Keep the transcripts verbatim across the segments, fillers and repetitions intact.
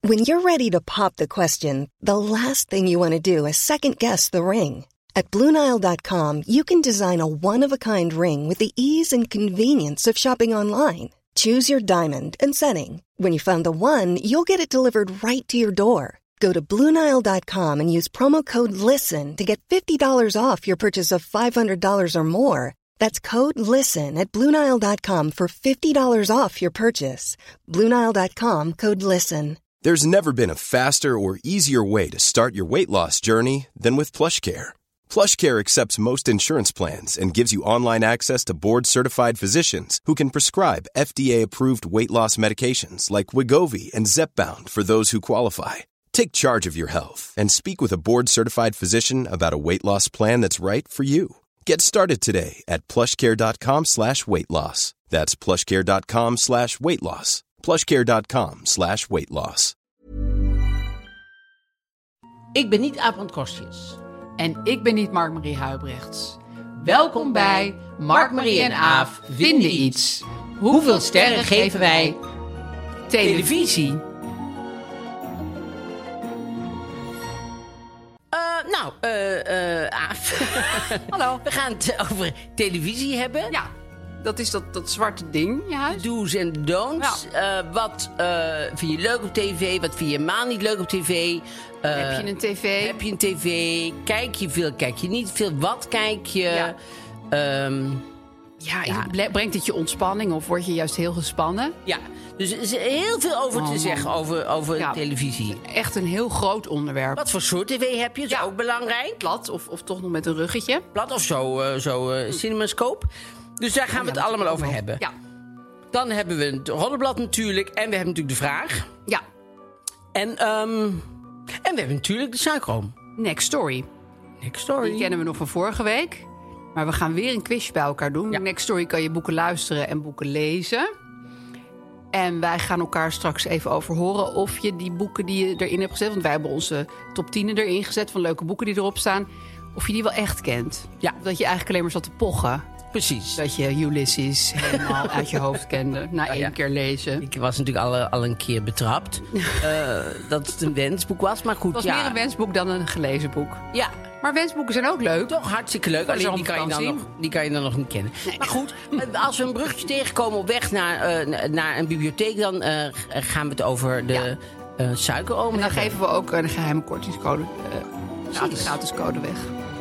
When you're ready to pop the question, the last thing you want to do is second-guess the ring. At Blue Nile dot com, you can design a one-of-a-kind ring with the ease and convenience of shopping online. Choose your diamond and setting. When you find the one, you'll get it delivered right to your door. Go to Blue Nile dot com and use promo code LISTEN to get fifty dollars off your purchase of five hundred dollars or more. That's code LISTEN at Blue Nile dot com for fifty dollars off your purchase. Blue Nile dot com, code LISTEN. There's never been a faster or easier way to start your weight loss journey than with PlushCare. PlushCare accepts most insurance plans and gives you online access to board-certified physicians who can prescribe F D A-approved weight loss medications like Wegovy and Zepbound for those who qualify. Take charge of your health and speak with a board-certified physician about a weight loss plan that's right for you. Get started today at plushcare.com slash weight loss. That's plushcare.com slash weight loss. plushcare.com slash weight loss. Ik ben niet Aaf van Kostjes. En ik ben niet Mark-Marie Huibrechts. Welkom bij Mark-Marie en Aaf vinden iets. Hoeveel sterren geven wij televisie? Uh, nou, uh, uh, Aaf. Hallo. We gaan het over televisie hebben. Ja, dat is dat, dat zwarte ding in je huis. Do's en don'ts. Ja. Uh, wat uh, vind je leuk op tv? Wat vind je helemaal niet leuk op tv? Uh, heb je een tv? Heb je een tv? Kijk je veel? Kijk je niet veel? Wat kijk je? Ja, um, ja, ja. Brengt het je ontspanning of word je juist heel gespannen? Ja, dus er is heel veel over oh, te zeggen over, over ja, televisie. Echt een heel groot onderwerp. Wat voor soort tv heb je? Dat is ja, ook belangrijk. Plat of, of toch nog met een ruggetje. Plat of zo, uh, zo uh, cinemascope. Dus daar gaan we het ja, allemaal over hebben. Ja. Dan hebben we het roddelblad natuurlijk. En we hebben natuurlijk de vraag. Ja. En, um, en we hebben natuurlijk de suikroom. Next Story. Next Story. Die kennen we nog van vorige week. Maar we gaan weer een quizje bij elkaar doen. Ja. Next Story kan je boeken luisteren en boeken lezen. En wij gaan elkaar straks even over horen of je die boeken die je erin hebt gezet... want wij hebben onze top tien erin gezet van leuke boeken die erop staan... of je die wel echt kent. Ja. Of dat je eigenlijk alleen maar zat te pochen. Precies. Dat je Ulysses helemaal uit je hoofd kende na één ja. keer lezen. Ik was natuurlijk al, al een keer betrapt uh, dat het een wensboek was, maar goed. Het was ja. meer een wensboek dan een gelezen boek. Ja. Maar wensboeken zijn ook leuk. Toch, hartstikke leuk. Alleen die kan, je dan nog, die kan je dan nog niet kennen. Nee. Maar goed, als we een bruggetje tegenkomen op weg naar, uh, naar een bibliotheek... dan uh, gaan we het over de ja. uh, suikeroom En dan hebben. geven we ook een geheime kortingscode. Uh, gratis, gratis code weg.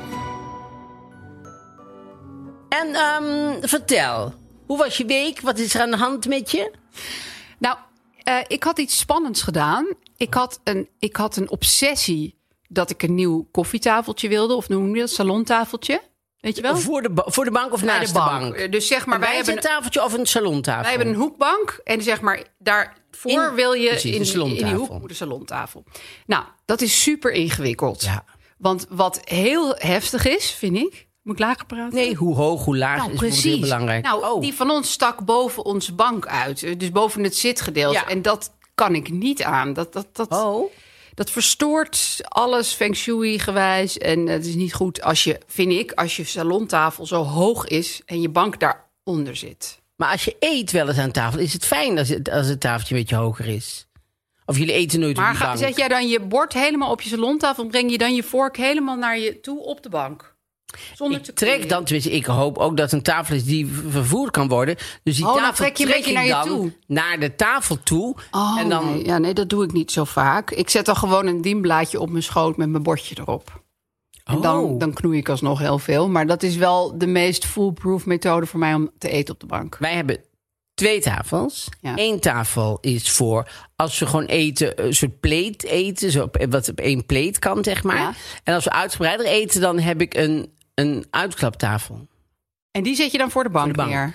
En um, vertel, hoe was je week? Wat is er aan de hand met je? Nou, uh, ik had iets spannends gedaan. Ik had een, ik had een obsessie dat ik een nieuw koffietafeltje wilde. Of noem je dat, salontafeltje. Weet je wel? Voor de, voor de bank of naast de bank? de bank? Dus zeg maar, wij hebben een tafeltje of een salontafel? Wij hebben een hoekbank. En zeg maar, daarvoor in, wil je precies, in, in die hoek de salontafel. Nou, dat is super ingewikkeld. Ja. Want wat heel heftig is, vind ik... Moet ik lager praten? Nee, hoe hoog, hoe laag nou, is precies. heel belangrijk. Nou, oh. die van ons stak boven onze bank uit. Dus boven het zitgedeelte. Ja. En dat kan ik niet aan. Dat, dat, dat, oh. dat verstoort alles feng shui gewijs. En het is niet goed als je, vind ik, als je salontafel zo hoog is en je bank daaronder zit. Maar als je eet wel eens aan tafel, is het fijn als het, als het tafeltje een beetje hoger is. Of jullie eten nooit maar op de bank. Maar zet jij dan je bord helemaal op je salontafel en breng je dan je vork helemaal naar je toe op de bank? Zonder ik te trek knoeien. dan, tenminste, ik hoop ook dat een tafel is die vervoerd kan worden. Dus die oh, tafel dan trek je een beetje naar je dan toe. Naar de tafel toe. Oh, en dan... nee. Ja, nee, dat doe ik niet zo vaak. Ik zet dan gewoon een dienblaadje op mijn schoot met mijn bordje erop. En oh. dan, dan knoei ik alsnog heel veel. Maar dat is wel de meest foolproof methode voor mij om te eten op de bank. Wij hebben twee tafels. Ja. Eén tafel is voor als we gewoon eten, een soort pleet eten. Zo op, wat op één pleet kan, zeg maar. Ja. En als we uitgebreider eten, dan heb ik een, een uitklaptafel. En die zet je dan voor de bank, voor de bank. neer?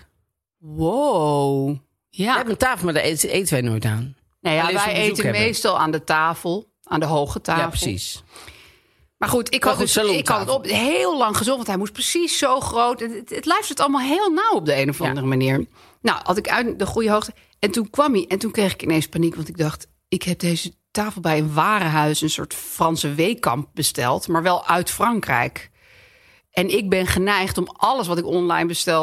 Wow. Ja. We hebben een tafel, maar daar eten, eten wij nooit aan. Nou ja, wij eten hebben. meestal aan de tafel. Aan de hoge tafel. Ja, precies. Maar goed, ik had, dus, ik had het op heel lang gezocht, want hij moest precies zo groot. Het, het, het luistert allemaal heel nauw op de een of andere ja. manier. Nou, had ik uit de goede hoogte. En toen kwam hij en toen kreeg ik ineens paniek, want ik dacht, ik heb deze tafel bij een warenhuis, een soort Franse weekamp besteld, maar wel uit Frankrijk. En ik ben geneigd om alles wat ik online bestel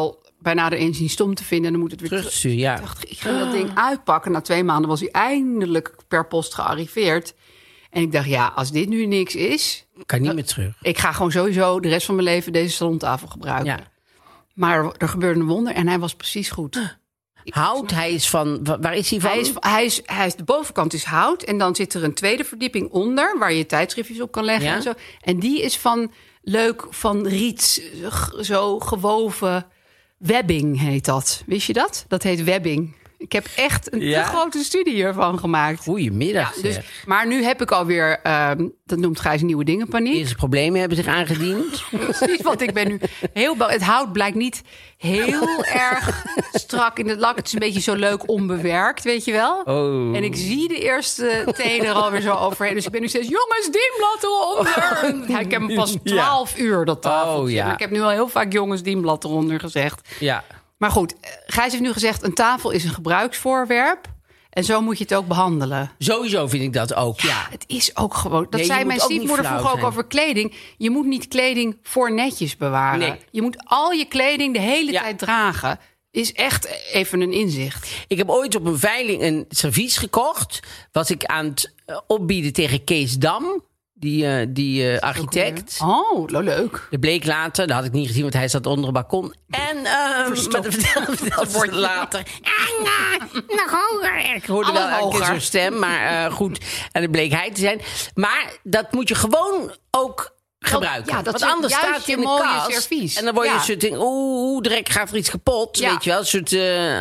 bij nader inzien stom te vinden. En dan moet het weer terug. terug. Ja. Ik dacht, ik ging dat ding uitpakken. Na twee maanden was hij eindelijk per post gearriveerd. En ik dacht, ja, als dit nu niks is... Kan niet meer terug. Ik ga gewoon sowieso de rest van mijn leven deze salontafel gebruiken. Ja. Maar er gebeurde een wonder en hij was precies goed. Hout, hij is van... Waar is hij van? Hij is, hij is, hij is, de bovenkant is hout en dan zit er een tweede verdieping onder... waar je tijdschriftjes op kan leggen ja? en zo. En die is van leuk, van riet, zo gewoven... Webbing heet dat. Wist je dat? Dat heet webbing. Ik heb echt een ja? te grote studie hiervan gemaakt. Goedemiddag. Ja, dus, maar nu heb ik alweer, uh, dat noemt Gijs nieuwe dingen paniek. Eerste problemen hebben zich aangediend. Precies, want ik ben nu heel bang. Het hout blijkt niet heel erg strak in het lak. Het is een beetje zo leuk onbewerkt, weet je wel. Oh. En ik zie de eerste teen er alweer zo overheen. Dus ik ben nu steeds, jongens, dienblad eronder. Oh. Ja, ik heb hem pas twaalf ja. uur, dat tafeltje. Oh, ja. Maar ik heb nu al heel vaak jongens, dienblad eronder gezegd. Ja. Maar goed, Gijs heeft nu gezegd... een tafel is een gebruiksvoorwerp. En zo moet je het ook behandelen. Sowieso vind ik dat ook, ja. ja. Het is ook gewoon... Dat nee, zei mijn stiefmoeder vroeger ook over kleding. Je moet niet kleding voor netjes bewaren. Nee. Je moet al je kleding de hele ja. tijd dragen. Is echt even een inzicht. Ik heb ooit op een veiling een servies gekocht. Was ik aan het opbieden tegen Kees Dam... Die, uh, die uh, architect. Oh, leuk. Dat bleek later. Dat had ik niet gezien, want hij zat onder een balkon. En uh, maar dat vertelde, vertelde later. En, uh, nog hoger. Ik hoorde Alle wel een keer zo'n stem, maar uh, goed. En dat bleek hij te zijn. Maar dat moet je gewoon ook gebruiken. Ja, dat want anders staat je in de kast. Servies. En dan word je ja. een soort... Oeh, direct gaat er iets kapot. Ja. Weet je wel, een soort... Uh,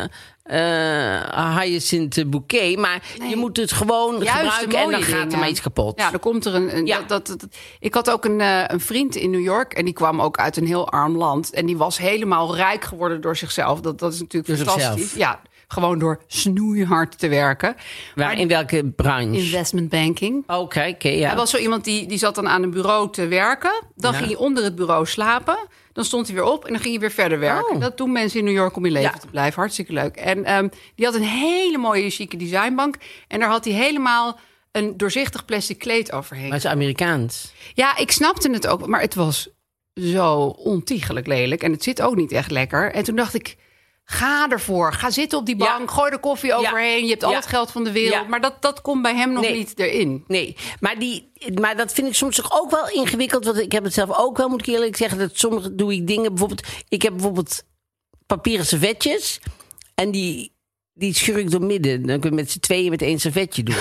Uh, hyacinth bouquet, maar nee. je moet het gewoon Juist gebruiken en dan gaat dingen. er maar iets kapot. Ja, dan komt er een. een ja. dat, dat, dat, ik had ook een, uh, een vriend in New York en die kwam ook uit een heel arm land en die was helemaal rijk geworden door zichzelf. Dat, dat is natuurlijk door fantastisch. Zichzelf. Ja, gewoon door snoeihard te werken. Waar, maar in welke branche? Investment banking. Oké, okay, okay, ja. Hij was zo iemand die, die zat dan aan een bureau te werken. Dan ja. ging hij onder het bureau slapen. Dan stond hij weer op en dan ging hij weer verder werken. Oh. Dat doen mensen in New York om in leven ja. te blijven. Hartstikke leuk. En um, die had een hele mooie chique designbank. En daar had hij helemaal een doorzichtig plastic kleed overheen. Maar het is Amerikaans. Ja, ik snapte het ook. Maar het was zo ontiegelijk lelijk. En het zit ook niet echt lekker. En toen dacht ik... Ga ervoor. Ga zitten op die bank. Ja. Gooi er koffie overheen. Ja. Je hebt al ja. het geld van de wereld. Ja. Maar dat, dat komt bij hem nog nee. niet erin. Nee, maar, die, maar dat vind ik soms toch ook wel ingewikkeld. Want ik heb het zelf ook wel, moet ik eerlijk zeggen. Dat soms doe ik dingen. Bijvoorbeeld, ik heb bijvoorbeeld papieren servetjes. En die, die schur ik door midden. Dan kun je met z'n tweeën met één servetje doen.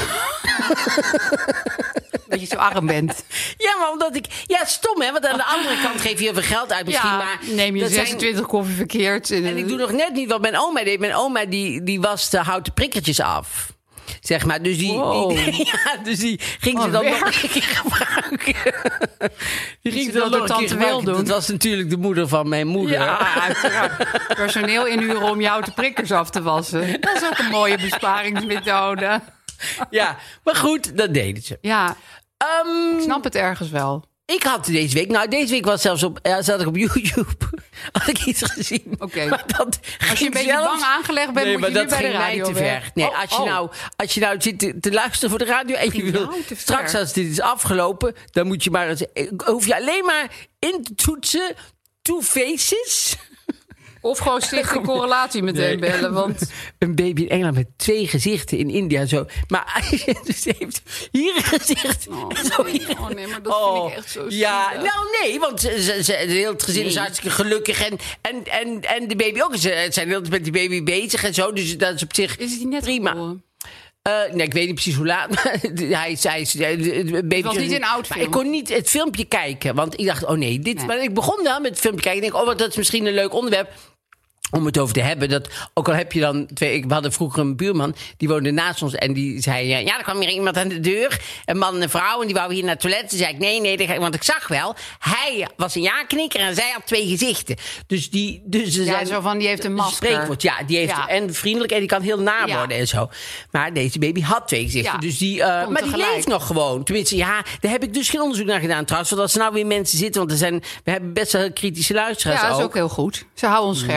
Dat je zo arm bent. Ja, maar omdat ik... Ja, stom hè, want aan de andere kant geef je heel veel geld uit misschien. Ja, maar neem je zesentwintig zijn, koffie verkeerd. En, en ik doe nog net niet wat mijn oma deed. Mijn oma die, die was de houten prikkertjes af. Zeg maar, dus die, wow. die, ja, dus die ging oh, ze dan werk. nog een keer gebruiken. Die ging ze dan nog een keer gebruiken. Dat was natuurlijk de moeder van mijn moeder. Ja, uiteraard. Personeel inhuren om je houten prikkers af te wassen. Dat is ook een mooie besparingsmethode. Ja, maar goed, dat deden ze. Ja, um, ik snap het ergens wel. Ik had deze week, nou deze week was zelfs op, ja, zat ik op YouTube, had ik iets gezien. Oké. Okay. Als je een beetje zelfs, bang aangelegd bent, nee, moet je nu bij de radio te ver. Nee, oh, als je oh. nou, als je nou zit te, te luisteren voor de radio en je wil straks als dit is afgelopen, dan moet je maar eens, hoef je alleen maar in te toetsen Two Faces. Of gewoon stichting correlatie meteen nee. bellen. Want... Een baby in Engeland met twee gezichten in India. Zo. Maar ze heeft hier een gezicht. Oh, en zo nee. hier. oh nee, maar dat oh, vind ik echt zo ja, zielig. Nou nee, want ze, ze, ze, heel het gezin nee. is hartstikke gelukkig. En, en, en, en de baby ook. Ze zijn heel met die baby bezig en zo. Dus dat is op zich is het net prima. Geboren? Uh, nee, ik weet niet precies hoe laat. Maar hij is, hij is, de baby het was niet een oud film. Maar ik kon niet het filmpje kijken. Want ik dacht, oh nee, dit. Nee. Maar ik begon wel met het filmpje kijken. Ik denk, oh, dat is misschien een leuk onderwerp om het over te hebben. Dat, ook al heb je dan twee... We hadden vroeger een buurman, die woonde naast ons. En die zei, ja, er kwam hier iemand aan de deur. Een man en een vrouw. En die wou hier naar het toilet. Toen zei ik, nee, nee. Want ik zag wel, hij was een ja-knikker en zij had twee gezichten. Dus die... Dus ja, zijn, zo van, die heeft een masker. Spreekwoord, ja. Die heeft ja. En vriendelijk en die kan heel na worden ja. en zo. Maar deze baby had twee gezichten. Ja. Dus die, uh, maar tegelijk. Die leeft nog gewoon. Tenminste, ja, daar heb ik dus geen onderzoek naar gedaan trouwens. Want als er nou weer mensen zitten, want er zijn, we hebben best wel heel kritische luisteraars. Ja, dat is ook. ook heel goed. Ze houden ons scherp.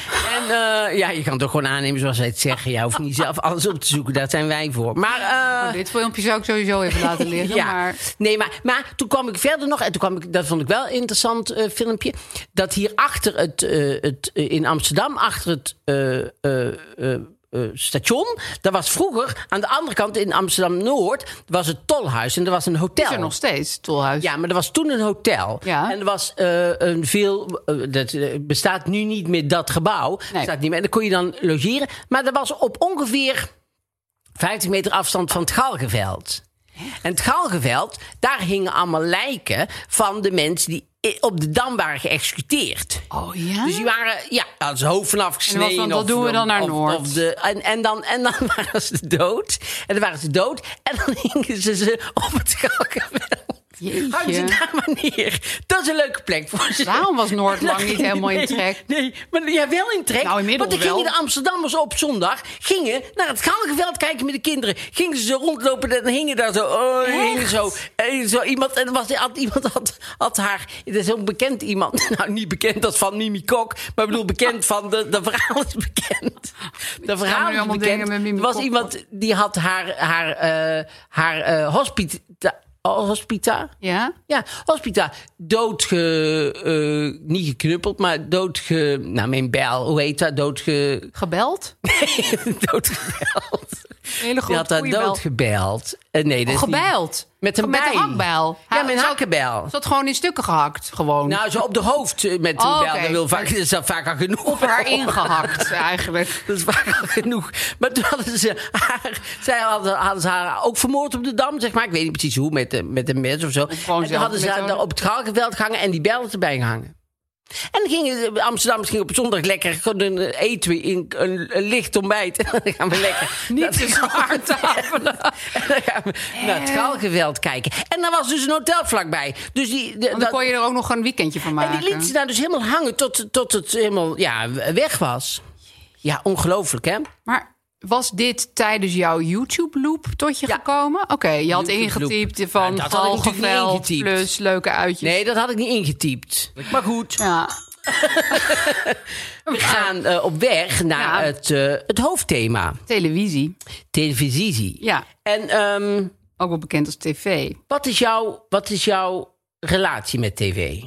En uh, ja, je kan het ook gewoon aannemen zoals zij het zeggen. Je hoeft niet zelf alles op te zoeken. Daar zijn wij voor. Maar uh, oh, dit filmpje zou ik sowieso even laten liggen. ja. maar... Nee, maar, maar toen kwam ik verder nog. En toen kwam ik, dat vond ik wel een interessant uh, filmpje. Dat hier achter het, uh, het uh, in Amsterdam, achter het uh, uh, uh, Uh, station. Dat was vroeger aan de andere kant in Amsterdam-Noord was het Tolhuis en er was een hotel. Is er nog steeds, Tolhuis? Ja, maar er was toen een hotel. Ja. En er was uh, een veel... Uh, dat uh, bestaat nu niet meer, dat gebouw. Nee. Staat niet meer. En dan kon je dan logeren. Maar dat was op ongeveer vijftig meter afstand van het Galgenveld. En het Galgenveld, daar hingen allemaal lijken van de mensen die op de Dam waren geëxecuteerd. Oh ja? Dus die waren, ja, hadden ze hoofd vanaf gesneden. En wat, dat of, doen we dan naar of, Noord. Of de, en, en, dan, en dan waren ze dood. En dan waren ze dood. En dan hingen ze ze op het Galgenveld. Houden ze daar maar neer. Dat is een leuke plek voor ze. Daarom was Noord lang niet helemaal in trek. Nee, nee, maar ja, wel in trek. Nou, inmiddels Want dan gingen wel. de Amsterdammers op zondag gingen naar het Galgenveld kijken met de kinderen. Gingen ze zo rondlopen en dan hingen daar zo... Oh, hingen zo, eh, zo iemand, en was, had, iemand had, had haar... Dat is ook bekend iemand. Nou, niet bekend als van Mimi Kok. Maar ik bedoel bekend van... De, de verhaal is bekend. De verhaal is bekend. Er was iemand die had haar, haar, uh, haar uh, hospita... Hospita? Ja? Ja, Hospita. Doodge... Uh, niet geknuppeld, maar doodge... Nou, mijn bel, hoe heet dat? Doodge... Gebeld? Nee, doodgebeld. Hele Die had daar doodgebeld. Uh, nee, dat oh, gebeld? Niet. Met een met bij. een hakbijl? Ja, met een zat, hakkenbel. Zat gewoon in stukken gehakt, gewoon? Nou, zo op de hoofd met een oh, bel. Okay. Dat, wil vaak, dat is dan vaak al genoeg. Op haar ingehakt, eigenlijk. Dat is vaak al genoeg. Maar toen hadden ze haar... Zij hadden, hadden ze haar ook vermoord op de Dam, zeg maar. Ik weet niet precies hoe, met, met een mes of zo. Of gewoon en toen hadden ze zo... daar op het Galgenveld gehangen en die bel erbij gehangen. En dan gingen de Amsterdammers gingen op zondag lekker een eten we in een, een licht ontbijt. En dan gaan we lekker niet te zwaar tafelen. En dan gaan we naar het Galgenveld kijken. En daar was dus een hotel vlakbij. Dus die, de, dan dat, kon je er ook nog een weekendje van maken. En die liet ze daar dus helemaal hangen tot, tot het helemaal ja, weg was. Ja, ongelooflijk, hè? Maar was dit tijdens jouw YouTube-loop tot je ja. gekomen? Oké, okay, je had ingetypt van ja, Galgenveld plus leuke uitjes. Nee, dat had ik niet ingetypt. Maar goed. Ja. We gaan uh, op weg naar ja. het, uh, het hoofdthema. Televisie. Televisie. Ja. En, um, ook wel bekend als tv. Wat is, jouw, wat is jouw relatie met tv?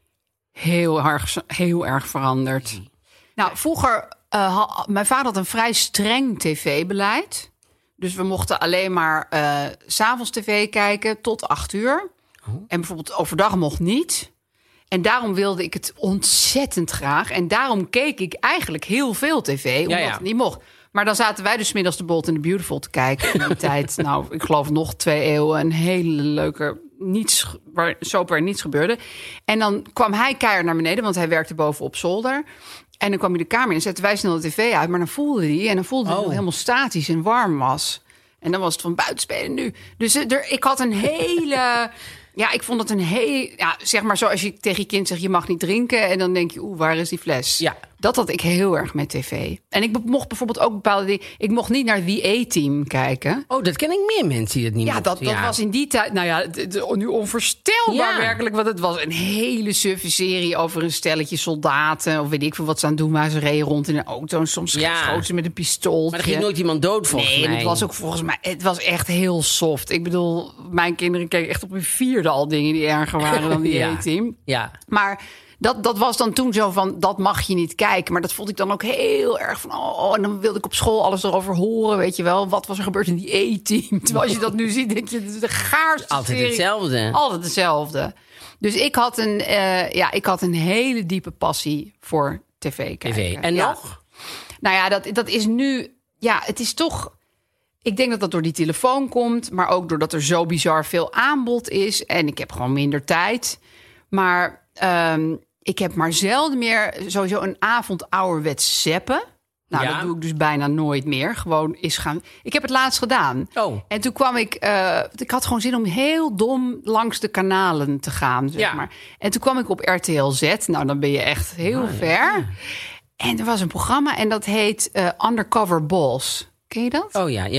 Heel erg, heel erg veranderd. Nou, vroeger... Uh, ha, mijn vader had een vrij streng tv-beleid. Dus we mochten alleen maar uh, 's avonds tv kijken tot acht uur. Oh. En bijvoorbeeld overdag mocht niet. En daarom wilde ik het ontzettend graag. En daarom keek ik eigenlijk heel veel tv, omdat ja, ja. het niet mocht. Maar dan zaten wij dus 's middags de Bold and the Beautiful te kijken. In die tijd, nou, ik geloof nog twee eeuwen. Een hele leuke, niets, waar soap waar niets gebeurde. En dan kwam hij keihard naar beneden, want hij werkte boven op zolder. En dan kwam hij de kamer in en zetten wij snel de tv uit. Maar dan voelde hij, en dan voelde hij oh. helemaal statisch en warm was. En dan was het van buitenspelen nu. Dus er, ik had een hele... Ja, ik vond het een heel... Ja, zeg maar zoals je tegen je kind zegt, je mag niet drinken. En dan denk je, oeh, waar is die fles? Ja. Dat had ik heel erg met tv. En ik mocht bijvoorbeeld ook bepaalde dingen... Ik mocht niet naar The A-Team kijken. Oh, dat ken ik meer mensen die het niet ja, mochten. Dat, dat ja, dat was in die tijd... Nou ja, het, het, nu onvoorstelbaar ja. werkelijk. Want het was een hele suffe serie over een stelletje soldaten. Of weet ik veel wat ze aan het doen waren. Ze reden rond in een auto en soms ja. schoten ze met een pistool. Maar er ging nooit iemand dood volgens nee, mij. Nee, het was ook volgens mij... Het was echt heel soft. Ik bedoel, mijn kinderen keken echt op hun vierde al dingen die erger waren dan die ja. A-Team. Ja. Maar... Dat, dat was dan toen zo van, dat mag je niet kijken. Maar dat vond ik dan ook heel erg van... Oh, en dan wilde ik op school alles erover horen, weet je wel. Wat was er gebeurd in die A-Team? Terwijl als je dat nu ziet, denk je, het is de gaarste Altijd serie. hetzelfde. Altijd hetzelfde. Dus ik had een, uh, ja, ik had een hele diepe passie voor tv kijken. T V. En ja. nog? Nou ja, dat, dat is nu... Ja, het is toch... Ik denk dat dat door die telefoon komt. Maar ook doordat er zo bizar veel aanbod is. En ik heb gewoon minder tijd. Maar... Um, Ik heb maar zelden meer sowieso een avond ouderwets zappen. Nou, ja. dat doe ik dus bijna nooit meer. Gewoon is gaan... Ik heb het laatst gedaan. Oh. En toen kwam ik... Uh, ik had gewoon zin om heel dom langs de kanalen te gaan, zeg ja. maar. En toen kwam ik op R T L Z. Nou, dan ben je echt heel oh, ver. Ja. En er was een programma en dat heet uh, Undercover Boss. Ken je dat? Oh ja, ja.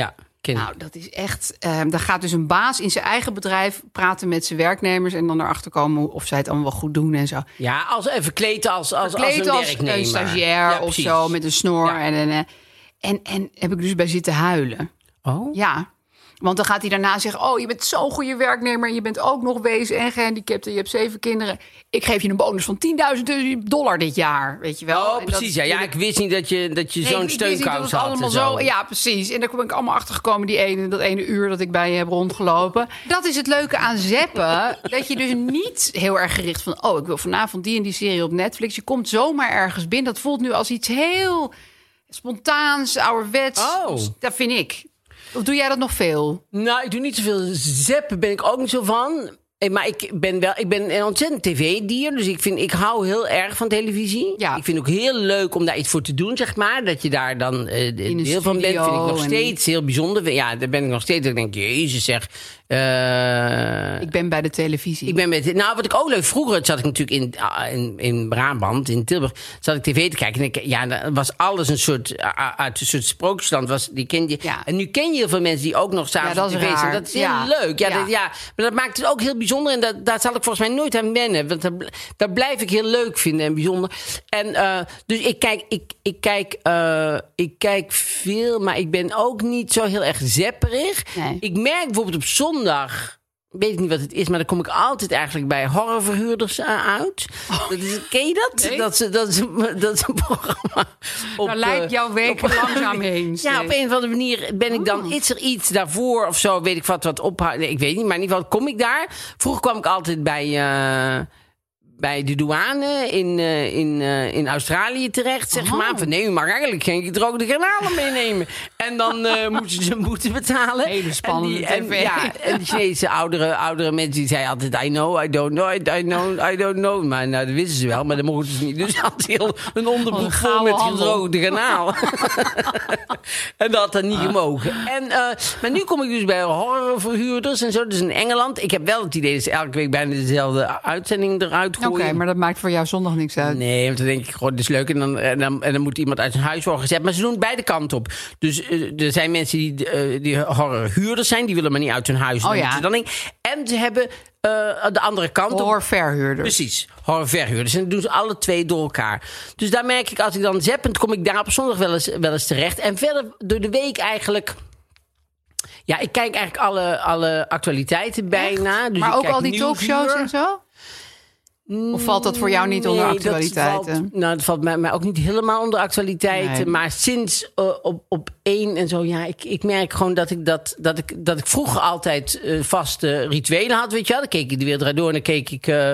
Ken nou, dat is echt... Uh, daar gaat dus een baas in zijn eigen bedrijf praten met zijn werknemers... en dan erachter komen of zij het allemaal wel goed doen en zo. Ja, als even kleden als, als, verkleed als een als werknemer. een stagiair ja, of zo, met een snor. Ja. En, en, en, en heb ik dus bij zitten huilen. Oh? Ja. Want dan gaat hij daarna zeggen... oh, je bent zo'n goede werknemer... en je bent ook nog wezen en gehandicapt... en je hebt zeven kinderen. Ik geef je een bonus van tienduizend dollar dit jaar, weet je wel. Oh, en precies. Dat, ja, ja, ik wist niet dat je, dat je nee, zo'n steunkous had. Allemaal zo. zo. Ja, precies. En daar ben ik allemaal achter gekomen... die ene, dat ene uur dat ik bij je heb rondgelopen. Dat is het leuke aan zappen. Dat je dus niet heel erg gericht van... oh, ik wil vanavond die en die serie op Netflix. Je komt zomaar ergens binnen. Dat voelt nu als iets heel spontaans, ouderwets. Oh. Dat vind ik. Of doe jij dat nog veel? Nou, ik doe niet zoveel. Zappen ben ik ook niet zo van. Maar ik ben wel, ik ben een ontzettend tv-dier. Dus ik vind, ik hou heel erg van televisie. Ja. Ik vind het ook heel leuk om daar iets voor te doen, zeg maar. Dat je daar dan uh, deel van bent, vind ik nog steeds en... heel bijzonder. Ja, daar ben ik nog steeds. Ik denk, jezus zeg. Uh, ik ben bij de televisie. Ik ben bij de, nou, wat ik ook leuk... Vroeger zat ik natuurlijk in, in, in Brabant, in Tilburg... zat ik tv te kijken. En ik, ja, dat was alles een soort... uit een soort sprookjesland. Was, die ken je, ja. En nu ken je heel veel mensen die ook nog s'avonds ja, op tv zijn. Dat is heel ja. leuk. Ja, ja. Dat, ja, maar dat maakt het ook heel bijzonder. En dat, daar zal ik volgens mij nooit aan wennen. Want dat, dat blijf ik heel leuk vinden en bijzonder. En uh, dus ik kijk, ik, ik, kijk, uh, ik kijk veel... maar ik ben ook niet zo heel erg zepperig. Nee. Ik merk bijvoorbeeld op zondag... weet ik niet wat het is, maar dan kom ik altijd eigenlijk bij horrorverhuurders uit. Oh, dat is, ken je dat? Nee? Dat, is, dat, is, dat is een programma. Op, Daar leidt jouw week op, langzaam heen. Ja, op een of andere manier ben ik dan... Oh. Is er iets daarvoor of zo, weet ik wat, wat op... Nee, ik weet niet, maar in ieder geval kom ik daar. Vroeger kwam ik altijd bij... Uh, bij de douane in, uh, in, uh, in Australië terecht, zeg oh. maar. Van nee, u mag eigenlijk geen gedroogde garnalen meenemen. En dan uh, moesten ze een boete betalen. Hele spannende en die, en, ja, en de Chinese oudere, oudere mensen die zeiden altijd... I know, I don't know, I know, I don't know. Maar nou, dat wisten ze wel, maar dat mochten ze niet. Dus had heel een onderbroek vol met gedroogde garnalen. En dat had dan niet gemogen. En, uh, maar nu kom ik dus bij horrorverhuurders en zo. Dus in Engeland. Ik heb wel het idee dat ze elke week bijna dezelfde uitzending eruit gooien. Oké, okay, maar dat maakt voor jou zondag niks uit. Nee, want dan denk ik gewoon, dit is leuk. En dan, en, dan, en dan moet iemand uit zijn huis worden gezet. Maar ze doen beide kanten op. Dus uh, er zijn mensen die, uh, die horrorhuurders zijn. Die willen maar niet uit hun huis. Oh ja. Dan denk, en ze hebben uh, de andere kant op. Horrorverhuurders. Precies, horrorverhuurders. En dat doen ze alle twee door elkaar. Dus daar merk ik, als ik dan zappend, kom ik daar op zondag wel eens, wel eens terecht. En verder door de week eigenlijk... Ja, ik kijk eigenlijk alle, alle actualiteiten bijna. Dus maar ik ook kijk al die talkshows en zo? Of valt dat voor jou niet nee, onder actualiteiten? Dat valt, nou, dat valt mij, mij ook niet helemaal onder actualiteiten. Nee. Maar sinds uh, op, op één en zo, ja, ik, ik merk gewoon dat ik dat, dat ik, dat ik vroeger altijd uh, vaste rituelen had, weet je wel. Dan keek ik de Wereld Draait Door en dan keek ik uh,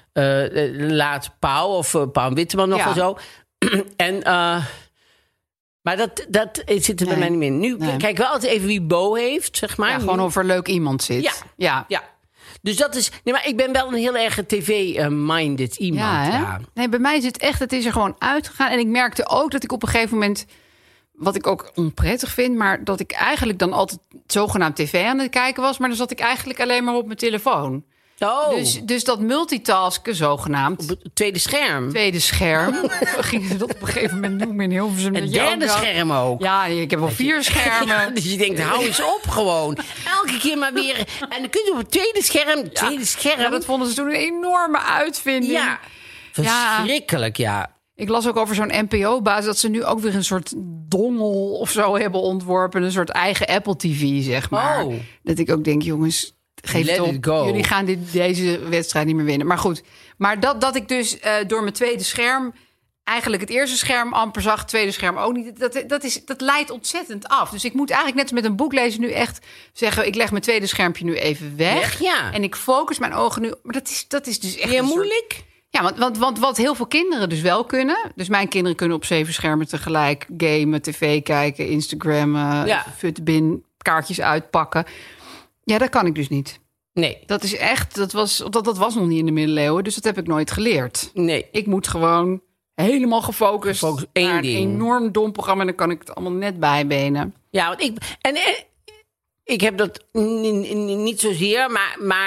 uh, laat Pauw of uh, Pauw Witteman nog ja. en zo. en... Uh, Maar dat, dat zit er bij nee. mij niet in. Nu nee. kijk ik wel altijd even wie Bo heeft, zeg maar. Ja, gewoon of er leuk iemand zit. Ja, ja. ja. Dus dat is... Nee, maar ik ben wel een heel erg tv-minded iemand. Ja, ja. Nee, bij mij is het echt... Het is er gewoon uitgegaan. En ik merkte ook dat ik op een gegeven moment... Wat ik ook onprettig vind... maar dat ik eigenlijk dan altijd zogenaamd tv aan het kijken was... maar dan zat ik eigenlijk alleen maar op mijn telefoon. Oh. Dus, dus dat multitasken zogenaamd. Op het tweede scherm. Tweede scherm. Gingen ze dat op een gegeven moment noemen in Hilversum. Het derde ook scherm ook. Ja, ik heb wel vier schermen. Ja, dus je denkt, hou eens op gewoon. Elke keer maar weer. En dan kun je op het tweede scherm. Tweede ja, scherm. Ja, dat vonden ze toen een enorme uitvinding. Ja, verschrikkelijk, ja. Ik las ook over zo'n N P O-baas... dat ze nu ook weer een soort dongel of zo hebben ontworpen. Een soort eigen Apple T V, zeg maar. Oh. Dat ik ook denk, jongens... Geef Let het op. It go. Jullie gaan dit, deze wedstrijd niet meer winnen. Maar goed, maar dat, dat ik dus uh, door mijn tweede scherm... eigenlijk het eerste scherm amper zag, het tweede scherm ook niet. Dat, dat, is, dat leidt ontzettend af. Dus ik moet eigenlijk net als met een boek lezen nu echt zeggen... ik leg mijn tweede schermpje nu even weg. weg ja. En ik focus mijn ogen nu... Maar dat is, dat is dus echt heel moeilijk. Soort, ja, want, want, want wat heel veel kinderen dus wel kunnen... dus mijn kinderen kunnen op zeven schermen tegelijk... gamen, tv kijken, Instagrammen... ja. Futbin, kaartjes uitpakken... Ja, dat kan ik dus niet. Nee. Dat is echt, dat was, dat, dat was nog niet in de middeleeuwen, dus dat heb ik nooit geleerd. Nee. Ik moet gewoon helemaal gefocust, gefocust één naar ding. een enorm dom programma en dan kan ik het allemaal net bijbenen. Ja, want ik, en, en ik heb dat n- n- niet zozeer, maar, maar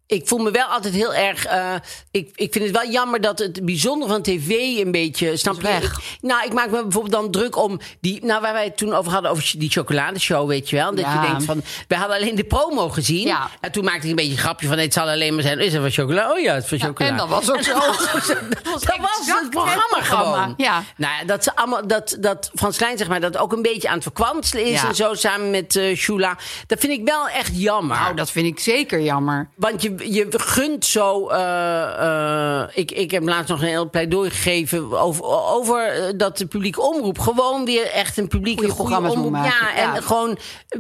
Ik voel me wel altijd heel erg... Uh, ik, ik vind het wel jammer dat het bijzondere van tv een beetje... Snap je? Ik, nou, ik maak me bijvoorbeeld dan druk om... die. Nou, waar wij het toen over hadden, over die chocoladeshow, weet je wel. Dat ja. je denkt van... We hadden alleen de promo gezien. Ja. En toen maakte ik een beetje een grapje van... Het zal alleen maar zijn... Is er van chocolade? Oh ja, het is van chocolade. Ja, en dat was ook zo. Dat was, dat was, dat was het programma gewoon. Ja. Nou ja, dat, ze allemaal, dat, dat Frans Klein, zeg maar... dat ook een beetje aan het verkwanselen is... Ja. en zo samen met uh, Shula. Dat vind ik wel echt jammer. Nou, dat vind ik zeker jammer. Want je... Je gunt zo... Uh, uh, ik, ik heb laatst nog een heel pleidooi gegeven... over, over dat de publieke omroep... gewoon weer echt een publieke programma's omroep... Ja, ja, en gewoon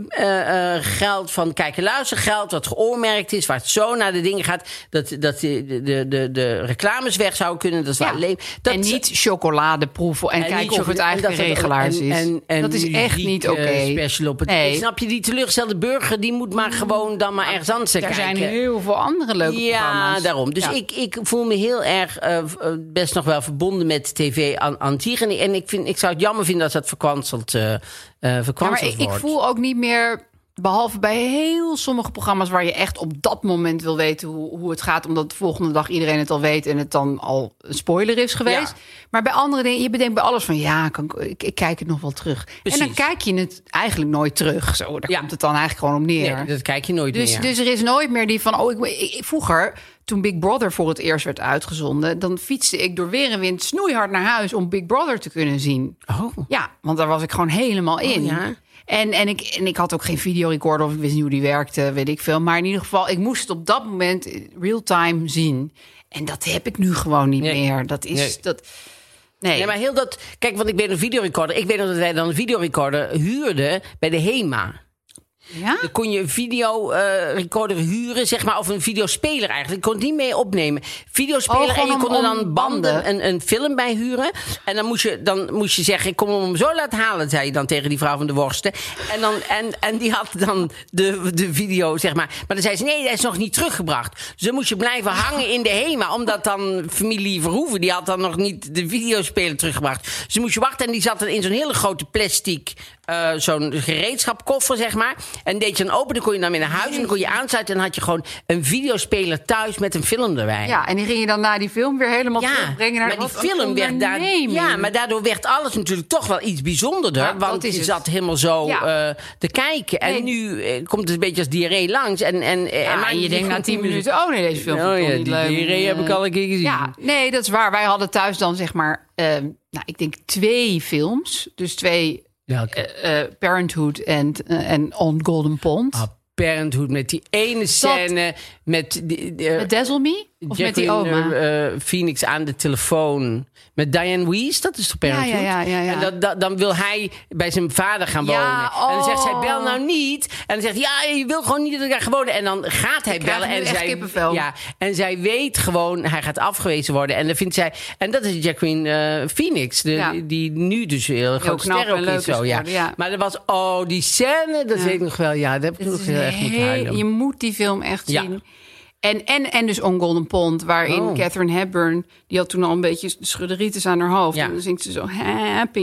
uh, uh, geld van kijk- en luistergeld... wat geoormerkt is, waar het zo naar de dingen gaat... dat, dat de, de, de, de reclames weg zouden kunnen. Dat is ja. alleen, dat en niet chocoladeproeven... en, en kijken of het eigenlijk een regelaars is. En, en dat is echt niet oké. Okay. Special op het... Nee. Snap je, die teleurgestelde burger... die moet maar gewoon dan maar ergens anders kijken. Er zijn heel veel andere leuke ja, programma's. daarom. Dus ja. ik, ik voel me heel erg uh, best nog wel verbonden met tv aan, aan Tier. En ik, vind, ik zou het jammer vinden als dat verkwanseld, uh, uh, verkwanseld ja, maar wordt. Ik voel ook niet meer... Behalve bij heel sommige programma's waar je echt op dat moment wil weten hoe, hoe het gaat. Omdat de volgende dag iedereen het al weet en het dan al een spoiler is geweest. Ja. Maar bij andere dingen, je bedenkt bij alles van ja, kan, ik, ik kijk het nog wel terug. Precies. En dan kijk je het eigenlijk nooit terug. Zo, daar ja. komt het dan eigenlijk gewoon op neer. Nee, dat kijk je nooit dus, meer. Dus er is nooit meer die van, oh, ik, ik, vroeger... Toen Big Brother voor het eerst werd uitgezonden... dan fietste ik door weer en wind snoeihard naar huis... om Big Brother te kunnen zien. Oh. Ja, want daar was ik gewoon helemaal in. Oh, ja. En, en, ik, en ik had ook geen videorecorder... of ik wist niet hoe die werkte, weet ik veel. Maar in ieder geval, ik moest het op dat moment real-time zien. En dat heb ik nu gewoon niet nee. meer. Dat is... Nee. Dat, nee. nee, maar heel dat... Kijk, want ik weet een videorecorder... Ik weet nog dat wij dan een videorecorder huurden bij de HEMA... Ja? Dan kon je een videorecorder uh, huren, zeg maar, of een videospeler eigenlijk. Je kon het niet mee opnemen. Videospeler oh, en je kon er dan banden, een, een film bij huren. En dan moest je, dan moest je zeggen, ik kom hem zo laten halen, zei je dan tegen die vrouw van de worsten. En, dan, en, en die had dan de, de video, zeg maar. Maar dan zei ze, nee, dat is nog niet teruggebracht. Dus dan moest je blijven hangen in de HEMA. Omdat dan familie Verhoeven, die had dan nog niet de videospeler teruggebracht. Dus dan moest je wachten en die zat dan in zo'n hele grote plastic... Uh, zo'n gereedschapkoffer, zeg maar. En deed je dan open, dan kon je dan weer naar huis... en dan kon je aansluiten en dan had je gewoon een videospeler thuis... met een film erbij. Ja, en die ging je dan na die film weer helemaal ja, terugbrengen... naar maar die film werd daar, ja, maar daardoor werd alles natuurlijk toch wel iets bijzonderder... Ja, want je het. zat helemaal zo ja. uh, te kijken. En nee. nu uh, komt het een beetje als diarree langs. En, en, ja, en, maar en je denkt na tien minuten... oh nee, deze film oh, vond ik ja, niet die leuk. Diarree heb ik al een keer gezien. Ja, nee, dat is waar. Wij hadden thuis dan zeg maar... Uh, nou, ik denk twee films. Dus twee... Ja, uh, uh, Parenthood en uh, On Golden Pond. Ah, Parenthood met die ene scène... Dat, met, die, uh, met Dazzle Me? Of met die oma? Uh, Phoenix aan de telefoon... Met Diane Weiss, dat is toch Parenthood? Ja, ja, ja, ja. En dat, dat, dan wil hij bij zijn vader gaan wonen. Ja, oh. En dan zegt zij, bel nou niet. En dan zegt hij, ja, je wil gewoon niet dat ik daar ga wonen. En dan gaat hij ik bellen. En zij, kippenvel. ja, en zij weet gewoon, hij gaat afgewezen worden. En dan vindt zij... En dat is Jacqueline uh, Phoenix. De, ja. Die nu dus heel, heel groot ster ook is. Zo, ja. ja. Maar er was, oh, die scène, dat ja. weet ik nog wel. Ja, dat heb ik nog heel erg moeten huilen. Je moet die film echt ja. zien. En, en, en dus On Golden Pond, waarin oh. Katharine Hepburn... die had toen al een beetje schuderitis aan haar hoofd. Ja. En dan zingt ze zo, happy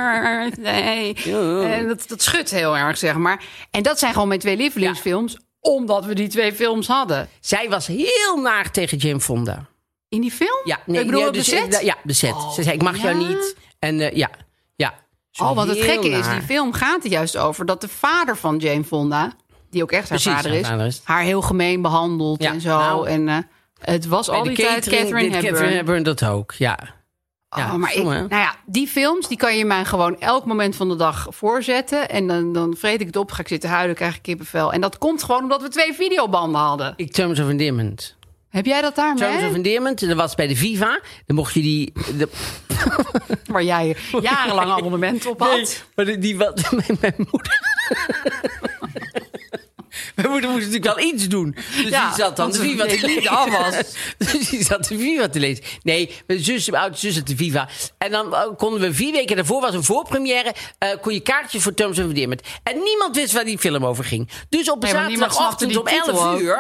birthday. En dat, dat schudt heel erg, zeg maar. En dat zijn gewoon mijn twee lievelingsfilms... Ja. omdat we die twee films hadden. Zij was heel naar tegen Jane Fonda. In die film? Ja, nee, ik bedoel, ja, op de dus, set? Ja, de set. Oh, ze zei, ik mag ja? jou niet. En uh, ja, ja. Oh, wat het gekke naar. is, die film gaat er juist over... dat de vader van Jane Fonda... die ook echt haar Precies, vader, is, haar vader is, haar heel gemeen behandeld ja, en zo. Nou, en uh, het was al die tijd Katharine Hepburn. Katharine Hepburn dat ook, ja. ja oh, maar ik, nou ja, die films, die kan je mij gewoon elk moment van de dag voorzetten. En dan, dan vreet ik het op, ga ik zitten huilen, krijg ik kippenvel. En dat komt gewoon omdat we twee videobanden hadden. Ik Terms of Endearment. Heb jij dat daarmee? Terms of Endearment, dat was bij de Viva. Dan mocht je die... De... Waar jij jarenlang abonnement op had. Nee, maar die, die wat mijn, mijn moeder... Mijn moeder moest natuurlijk wel iets doen. Dus ja, die zat dan de Viva te lezen. Was. Dus die zat de Viva te lezen. Nee, mijn zus, mijn oudste zus had de Viva. En dan uh, konden we vier weken daarvoor, was een voorpremière... Uh, kon je kaartjes voor Terms of Endearment. En niemand wist waar die film over ging. Dus op een nee, zaterdagochtend om elf uur...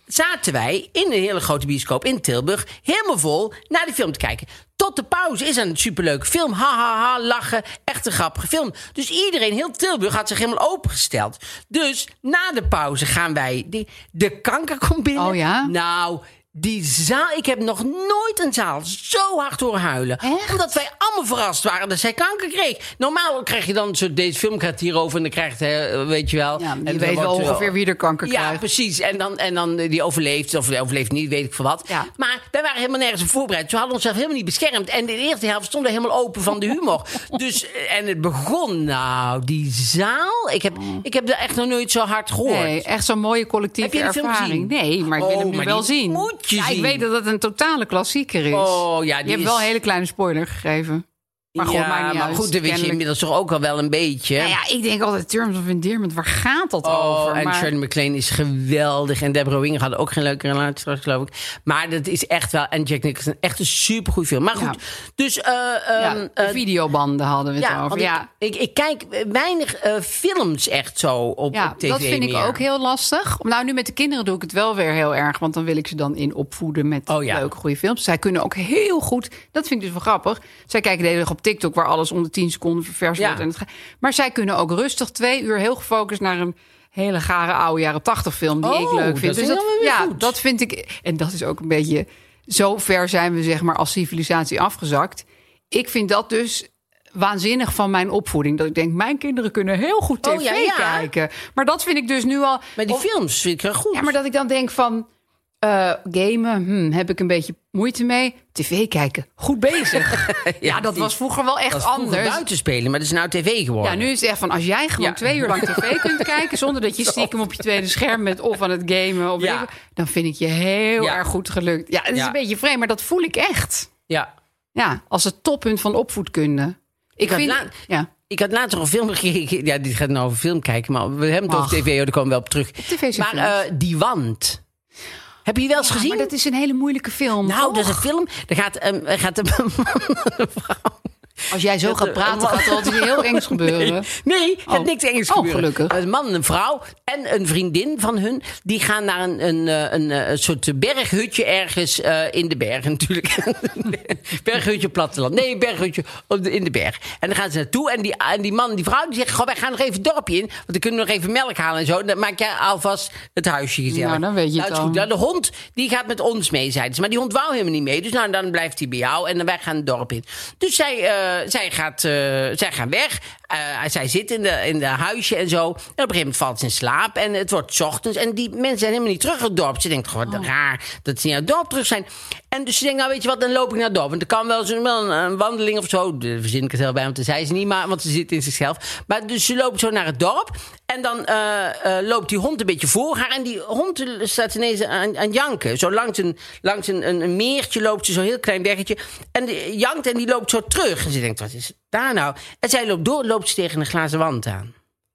zaten wij in een hele grote bioscoop in Tilburg, helemaal vol, naar die film te kijken. Tot de pauze is een superleuke film. Ha, ha, ha, lachen. Echt een grappige film. Dus iedereen, heel Tilburg, had zich helemaal opengesteld. Dus na de pauze gaan wij... Die, de kanker komt binnen. Oh ja? Nou... Die zaal, ik heb nog nooit een zaal zo hard horen huilen. Echt? Omdat wij allemaal verrast waren dat zij kanker kreeg. Normaal krijg je dan, zo, deze film gaat hierover en dan krijgt hij, weet je wel. Ja, je en weet wel ongeveer wel, wie er kanker ja, krijgt. Ja, precies. En dan, en dan die overleeft, of die overleeft niet, weet ik veel wat. Ja. Maar wij waren helemaal nergens op voorbereid. We hadden onszelf helemaal niet beschermd. En de eerste helft stonden helemaal open van de humor. Dus, en het begon, nou, die zaal. Ik heb, ik heb er echt nog nooit zo hard gehoord. Nee, echt zo'n mooie collectieve heb je de ervaring. Film gezien? Nee, maar ik wil oh, hem nu wel zien. Moet je ja, zien. Ik weet dat het een totale klassieker is. Oh, ja, die je hebt is... wel een hele kleine spoiler gegeven. Maar goed, ja, maakt niet maar uit. goed, dat weet je Kennelijk. inmiddels toch ook al wel een beetje. Nou ja, ik denk altijd Terms of Endearment, waar gaat dat Oh, over? en maar... Shirley MacLaine is geweldig. En Deborah Winger had ook geen leuke relatie trouwens, geloof ik. Maar dat is echt wel... En Jack Nicholson, echt een supergoeie film. Maar goed, Ja. dus... Uh, ja, um, de uh, videobanden hadden we het ja, over. ik, Ja, ik, ik kijk weinig uh, films echt zo op, ja op tv dat vind meer. ik ook heel lastig. Nou, nu met de kinderen doe ik het wel weer heel erg. Want dan wil ik ze dan in opvoeden met Oh, ja. leuke, goede films. Zij kunnen ook heel goed... Dat vind ik dus wel grappig. Zij kijken de hele dag op TikTok... waar alles onder tien seconden ververs Ja. wordt. En het ga- maar zij kunnen ook rustig twee uur heel gefocust... naar een hele gare oude jaren tachtig film... die Oh, ik leuk vind. dat Dus vind dat, ik dan wel weer ja, goed. dat vind ik... En dat is ook een beetje... Zo ver zijn we zeg maar als civilisatie afgezakt. Ik vind dat dus... waanzinnig van mijn opvoeding. Dat ik denk, mijn kinderen kunnen heel goed tv Oh, ja, ja. kijken. Maar dat vind ik dus nu al... Maar die of- films vind ik wel goed. Ja, maar dat ik dan denk van... eh, gamen, hm, heb ik een beetje moeite mee. T V kijken, goed bezig. ja, ja, dat die- was vroeger wel echt dat is vroeger anders. buiten spelen, maar dat is nou tv geworden. Ja, nu is het echt van, als jij gewoon Ja. twee uur lang tv kunt kijken... zonder dat je stiekem op je tweede scherm bent... of aan het gamen, of Ja. weet ik- dan vind ik je heel Ja. erg goed gelukt. Ja, het is Ja. een beetje vreemd, maar dat voel ik echt. Ja. Ja, als het toppunt van opvoedkunde. Ik had vind... la- ja. Ik had later nog een film gekeken. Ja, dit gaat nou over film kijken, maar we hebben het Ach. over tv, daar komen we wel op terug. tv zijn Maar films. uh, Die Wand. Heb je die wel eens Ja, gezien? maar dat is een hele moeilijke film. Nou, toch? dat is een film. Er gaat, um, er gaat een man en een vrouw. Als jij zo Dat, gaat eh, praten, een man- gaat er altijd heel Engels gebeuren. Nee, nee er gaat Oh. niks Engels Oh, gebeuren. gelukkig. Een man en een vrouw en een vriendin van hun... die gaan naar een, een, een, een, een soort berghutje ergens uh, in de bergen natuurlijk. berghutje op platteland. Nee, berghutje op de, in de berg. En dan gaan ze naartoe en die, en die man en die vrouw die zeggen... Goh, wij gaan nog even het dorpje in, want dan kunnen we nog even melk halen en zo. Dan maak jij alvast het huisje gezellig. Nou, dan weet je nou, het is goed. al. Nou, de hond die gaat met ons mee, zeiden ze. Maar die hond wou helemaal niet mee. Dus nou, dan blijft hij bij jou en dan wij gaan het dorp in. Dus zij, uh, zij, gaat, uh, zij gaan weg. Uh, zij zit in de, in de huisje en zo. En op een gegeven moment valt ze in slaap. En het wordt 's ochtends. En die mensen zijn helemaal niet terug in het dorp. Ze denkt, goh, wat Oh. raar dat ze niet naar het dorp terug zijn. En dus ze denkt, nou weet je wat, dan loop ik naar het dorp. Want er kan wel zo'n wel een, een wandeling of zo. De verzin ik het heel bij, want dat zei ze niet. Maar, want ze zit in zichzelf. Maar dus ze loopt zo naar het dorp. En dan uh, uh, loopt die hond een beetje voor haar. En die hond staat ineens aan, aan janken. Zo langs, een, langs een, een, een meertje loopt ze, zo'n heel klein weggetje. En die jankt en die loopt zo terug. En ze denkt, wat is daar nou? En zij loopt door, loopt ze tegen een glazen wand aan.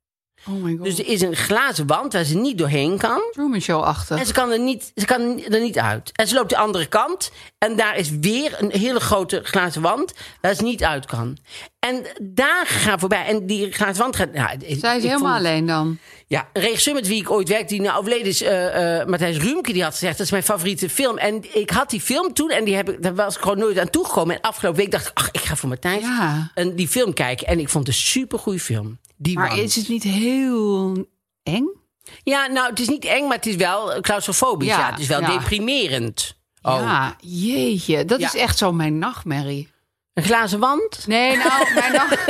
Oh my god. Dus er is een glazen wand waar ze niet doorheen kan. Truman Show-achtig. En ze kan, er niet, ze kan er niet uit. En ze loopt de andere kant. En daar is weer een hele grote glazen wand waar ze niet uit kan. En dagen gaan voorbij. En die glazen wand gaat... Nou, Zij is ik helemaal vond- alleen dan. Ja, een regisseur met wie ik ooit werkte, die nou overleden is, uh, uh, Matthijs Ruemke, die had gezegd, dat is mijn favoriete film. En ik had die film toen en die heb ik, daar was ik gewoon nooit aan toegekomen. En afgelopen week dacht ik, ach, ik ga voor Matthijs Ja. en die film kijken. En ik vond het een supergoeie film. Die Maar Wand. is het niet heel eng? Ja, nou, het is niet eng, maar het is wel claustrofobisch. Ja, Ja, het is wel ja. deprimerend. Oh. Ja, jeetje. Dat Ja. is echt zo mijn nachtmerrie. Een glazen wand? Nee, nou, mijn nacht...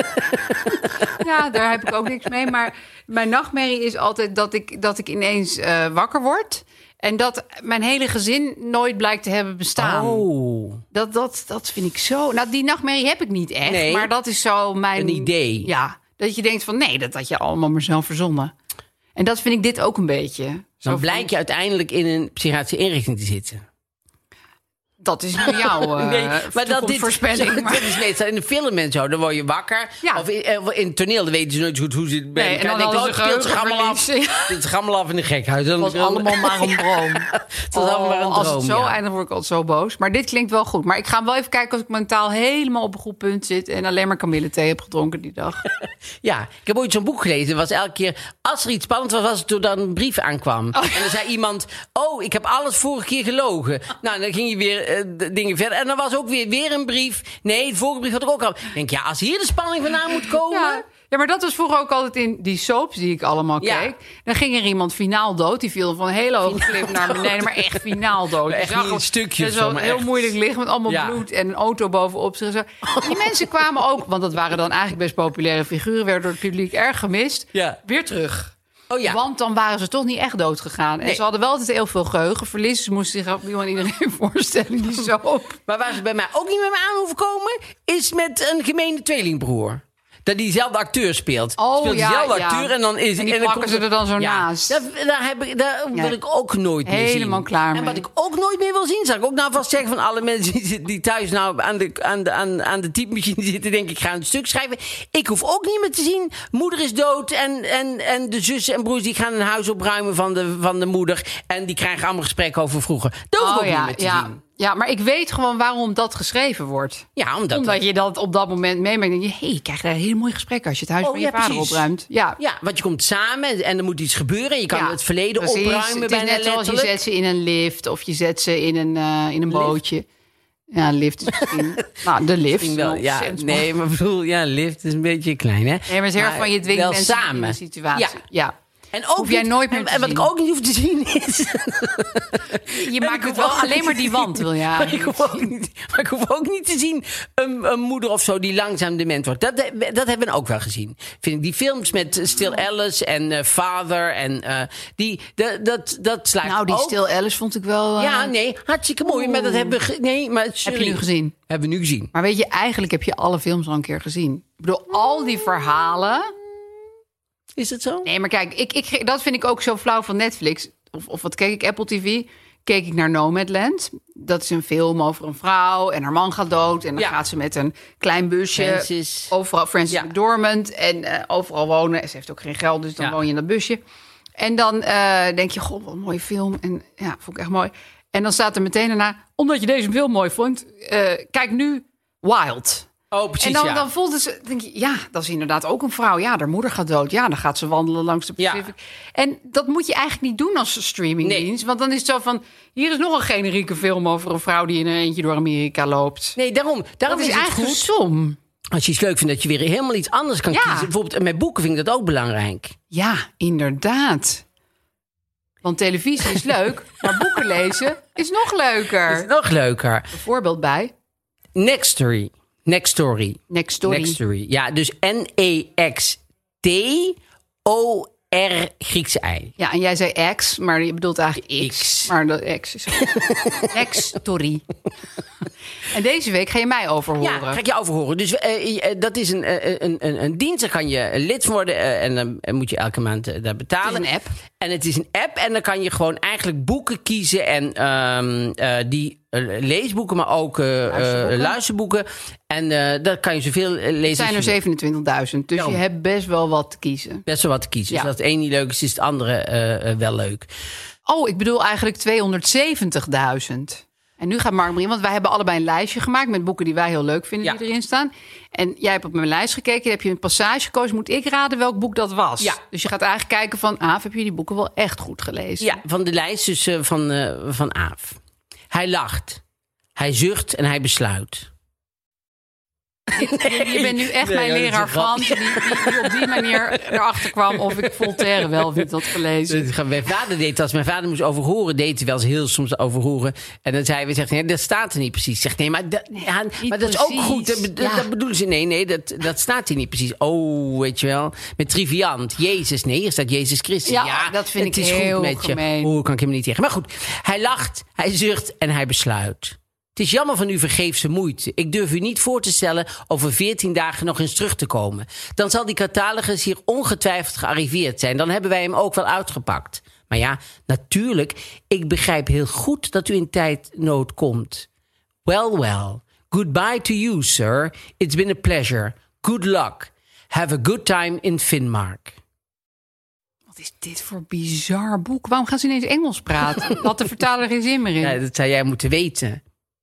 Ja, daar heb ik ook niks mee. Maar mijn nachtmerrie is altijd dat ik, dat ik ineens uh, wakker word. En dat mijn hele gezin nooit blijkt te hebben bestaan. Oh. Dat, dat, dat vind ik zo... Nou, die nachtmerrie heb ik niet echt. Nee. Maar dat is zo mijn... Een idee. Ja, dat je denkt van nee, dat had je allemaal maar zelf verzonnen. En dat vind ik dit ook een beetje. Zo Dan van- blijkt je uiteindelijk in een psychiatrische inrichting te zitten. Dat is nou jouw uh, nee, maar dat dit, voorspelling. Zo, maar. Dat is meestal in de film en zo. Dan word je wakker. Ja. Of in, in het toneel, dan weten ze nooit goed hoe ze het bij nee, elkaar. En dan denk ik, oh, het speelt zich allemaal af. Het is allemaal af in de gekhuis. Het was dan, allemaal maar een droom. Het was oh, allemaal maar een droom, als het zo ja. eindigt, word ik altijd zo boos. Maar dit klinkt wel goed. Maar ik ga wel even kijken als ik mentaal helemaal op een goed punt zit... en alleen maar kamillethee heb gedronken die dag. Ja, ik heb ooit zo'n boek gelezen. Het was elke keer, als er iets spannend was, was het toen dan een brief aankwam. Oh. En dan zei iemand, oh, ik heb alles vorige keer gelogen. Nou, dan ging je weer uh, dingen verder. En dan was ook weer, weer een brief. Nee, de vorige brief had ik ook al. Ik denk, ja, als hier de spanning vandaan moet komen... Ja. Ja, maar dat was vroeger ook altijd in die soaps die ik allemaal keek. Ja. Dan ging er iemand finaal dood. Die viel van een hele hoge klip naar beneden. Maar echt finaal dood. Echt niet een stukje. Zo heel echt... moeilijk liggen met allemaal ja. bloed en een auto bovenop zich. Zo. Die mensen kwamen ook, want dat waren dan eigenlijk best populaire figuren. Werden door het publiek erg gemist. Ja. Weer terug. Oh ja. Want dan waren ze toch niet echt dood gegaan. En nee. ze hadden wel altijd heel veel geheugenverlies. Ze moesten zich opnieuw aan iedereen voorstellen die soap. Maar waar ze bij mij ook niet met me aan hoeven komen... is met een gemene tweelingbroer. Dat die diezelfde acteur speelt. Oh, speelt ja, diezelfde ja. acteur en dan is en die en dan plakken ze er dan zo ja. naast. Daar, daar, heb ik, daar ja. wil ik ook nooit meer zien. Helemaal klaar mee. En wat ik ook nooit meer wil zien, zal ik ook nou vast zeggen van alle mensen die, die thuis nou aan de, aan de, aan, aan de typemachine zitten, denk ik, ga een stuk schrijven. Ik hoef ook niet meer te zien. Moeder is dood en, en, en de zussen en broers die gaan een huis opruimen van de, van de moeder. En die krijgen allemaal gesprekken over vroeger. Dat hoef ik oh, ook ja, niet meer te ja. zien. Ja, maar ik weet gewoon waarom dat geschreven wordt. Ja, omdat, omdat je dat op dat moment meemaakt. En je, hey, je krijgt daar een heel mooi gesprek als je het huis oh, van je ja, vader precies. opruimt. Ja. ja, want je komt samen en er moet iets gebeuren. Je kan ja, het verleden precies. opruimen. Het is bijna net zoals letterlijk. je zet ze in een lift of je zet ze in een, uh, in een bootje. Ja, lift is misschien... nou, de lift. Wel, ja, nee, maar bedoel, ja, lift is een beetje klein, hè? Nee, maar het is erg van je dwingt mensen samen. in een situatie. Ja. ja. En ook hoef jij niet, nooit meer te en wat zien. ik ook niet hoef te zien is... Je maakt het wel alleen maar die wand, wil je maar, ik hoef ook niet, maar ik hoef ook niet te zien een, een moeder of zo die langzaam dement wordt. Dat, dat hebben we ook wel gezien. Vind ik die films met Still Alice en uh, Father en uh, die, de, dat, dat slaat Nou, die ook. Still Alice vond ik wel... Uh... Ja, nee, hartstikke mooi. Maar dat hebben we... Nee, maar heb je nu gezien? Hebben we nu gezien. Maar weet je, eigenlijk heb je alle films al een keer gezien. Ik bedoel, al die verhalen... Is het zo? Nee, maar kijk, ik, ik, dat vind ik ook zo flauw van Netflix. Of, of wat keek ik, Apple T V? Keek ik naar Nomadland. Dat is een film over een vrouw en haar man gaat dood. En dan ja. gaat ze met een klein busje Francis. overal, Francis ja. McDormand. En uh, overal wonen. Ze heeft ook geen geld, dus dan ja. woon je in dat busje. En dan uh, denk je, goh, wat een mooie film. En ja, vond ik echt mooi. En dan staat er meteen daarna, omdat je deze film mooi vond, uh, kijk nu Wild. Oh, precies, en dan, ja. dan voelde ze, denk je, ja, dat is inderdaad ook een vrouw. Ja, haar moeder gaat dood. Ja, dan gaat ze wandelen langs de Pacific. Ja. En dat moet je eigenlijk niet doen als streamingdienst. Nee. Want dan is het zo van, hier is nog een generieke film over een vrouw die in een eentje door Amerika loopt. Nee, daarom. daarom dat is, is eigenlijk goed. som. Als je iets leuk vindt, dat je weer helemaal iets anders kan ja. kiezen. Bijvoorbeeld met boeken vind ik dat ook belangrijk. Ja, inderdaad. Want televisie is leuk, maar boeken lezen is nog leuker. Is nog leuker. Bijvoorbeeld bij Nextory. Nextory. Nextory. Nextory. Ja, dus N E X T O R Griekse I. Ja, en jij zei X, maar je bedoelt eigenlijk X. X. Maar dat X is Nextory. En deze week ga je mij overhoren. Ja, ga ik je overhoren. Dus uh, dat is een, een, een, een dienst. Daar kan je lid worden uh, en dan uh, moet je elke maand uh, daar betalen. Het is een app. En het is een app en dan kan je gewoon eigenlijk boeken kiezen. En um, uh, die uh, leesboeken, maar ook uh, luisterboeken. Uh, luisterboeken. En uh, dat kan je zoveel uh, lezen. Het zijn er zevenentwintigduizend, dus ja. je hebt best wel wat te kiezen. Best wel wat te kiezen. Ja. Dus als het een niet leuk is, is het andere uh, uh, wel leuk. Oh, ik bedoel eigenlijk tweehonderdzeventigduizend. En nu gaat Mark Brien, want wij hebben allebei een lijstje gemaakt met boeken die wij heel leuk vinden, ja. die erin staan. En jij hebt op mijn lijst gekeken, heb je een passage gekozen. Moet ik raden welk boek dat was? Ja. Dus je gaat eigenlijk kijken van, Aaf, heb je die boeken wel echt goed gelezen? Ja, van de lijst dus uh, van, uh, van Aaf. Hij lacht, hij zucht en hij besluit. Nee, je bent nu echt nee, mijn leraar Frans, die, die, die op die manier erachter kwam of ik Voltaire wel niet had gelezen. Mijn vader deed als mijn vader moest overhoren, deed hij wel eens heel soms overhoren. En dan zei hij, zegt, nee, dat staat er niet precies. Zegt nee, maar, dat, ja, maar dat is ook goed. Dat, ja. dat bedoelen ze. Nee, nee, dat, dat staat hier niet precies. Oh, weet je wel. Met triviant. Jezus, nee, hier staat Jezus Christus. Ja, ja dat vind het ik is heel goed met gemeen. je. Hoe kan ik hem niet tegen? Maar goed, hij lacht, hij zucht en hij besluit. Het is jammer van uw vergeefse moeite. Ik durf u niet voor te stellen over veertien dagen nog eens terug te komen. Dan zal die catalogus hier ongetwijfeld gearriveerd zijn. Dan hebben wij hem ook wel uitgepakt. Maar ja, natuurlijk, ik begrijp heel goed dat u in tijdnood komt. Well, well. Goodbye to you, sir. It's been a pleasure. Good luck. Have a good time in Finnmark. Wat is dit voor bizar boek? Waarom gaan ze ineens Engels praten? Had de vertaler geen zin meer in? Ja, dat zou jij moeten weten.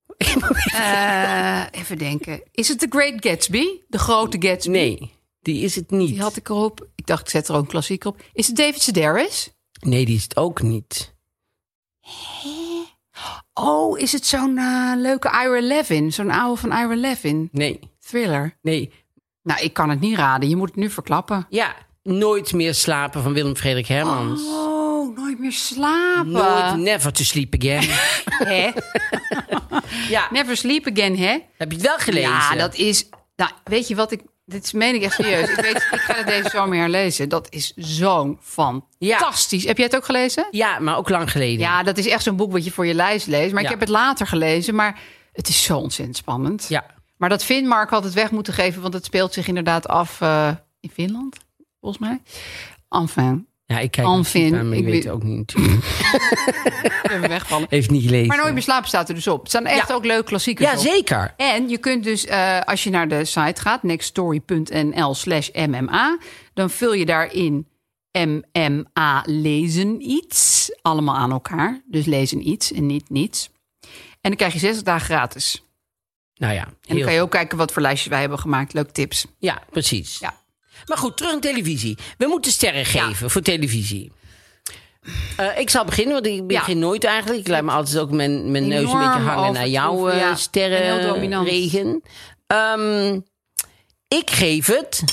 uh, even denken. Is het The Great Gatsby? De Grote Gatsby? Nee, die is het niet. Die had ik erop. Ik dacht, ik zet er ook een klassieker op. Is het David Sedaris? Nee, die is het ook niet. Hé? Oh, is het zo'n uh, leuke Ira Levin? Zo'n oude van Ira Levin? Nee. Thriller? Nee. Nou, ik kan het niet raden. Je moet het nu verklappen. Ja, Nooit meer slapen van Willem Frederik Hermans. Oh, Nooit meer slapen. Nooit, never to sleep again. Hè? Ja. Never sleep again, hè? Heb je het wel gelezen? Ja, dat is... Nou, weet je wat ik... Dit meen ik echt serieus. Ik, weet, ik ga het deze zomer herlezen. Dat is zo'n fantastisch. Ja. Heb jij het ook gelezen? Ja, maar ook lang geleden. Ja, dat is echt zo'n boek wat je voor je lijst leest. Maar ja. ik heb het later gelezen. Maar het is zo ontzettend spannend. Ja. Maar dat Finnmark had het weg moeten geven. Want het speelt zich inderdaad af uh, in Finland. Volgens mij. Enfin. Ja, ik kijk enfin, niet, maar ik, ik weet het ook niet natuurlijk. Even wegvallen. Heeft niet gelezen. Maar Nooit meer slapen staat er dus op. Het staan echt ja. ook leuke klassiekers Ja, op. zeker. En je kunt dus, uh, als je naar de site gaat, nextstory.nl slash mma, dan vul je daarin M M A lezen iets. Allemaal aan elkaar. Dus lezen iets en niet niets. En dan krijg je zestig dagen gratis. Nou ja. En dan kan je ook kijken wat voor lijstjes wij hebben gemaakt. Leuke tips. Ja, precies. Ja. Maar goed, terug naar televisie. We moeten sterren geven ja. voor televisie. Uh, ik zal beginnen, want ik begin ja. nooit eigenlijk. Ik laat me altijd ook mijn, mijn neus een beetje hangen naar jouw uh, ja. sterrenregen. Um, ik geef het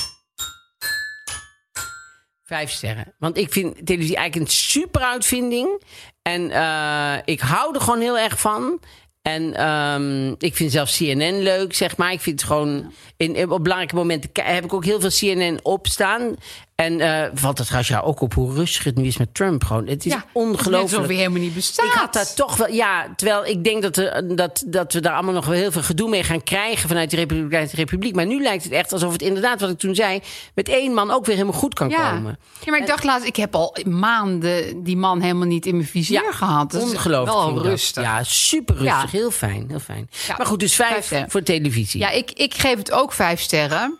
vijf sterren. Want ik vind televisie eigenlijk een super uitvinding. En uh, ik hou er gewoon heel erg van. En um, ik vind zelfs C N N leuk, zeg maar. Ik vind het gewoon... In, in, op belangrijke momenten heb ik ook heel veel C N N opstaan. En uh, valt het trouwens ja, ook op hoe rustig het nu is met Trump. Gewoon. Het is ja, ongelooflijk. Het is alsof hij helemaal niet bestaat. Ik had daar toch wel... Ja, terwijl ik denk dat, er, dat, dat we daar allemaal nog wel heel veel gedoe mee gaan krijgen vanuit de Republikeinse Republiek. Maar nu lijkt het echt alsof het inderdaad, wat ik toen zei, met één man ook weer helemaal goed kan ja. komen. Ja, maar ik dacht laatst, ik heb al maanden die man helemaal niet in mijn vizier ja, gehad. Dat ongelooflijk. Is wel rustig. Ja, super rustig. Ja. Heel fijn, heel fijn. Ja. Maar goed, dus vijf, vijf voor televisie. Ja, ik, ik geef het ook vijf sterren.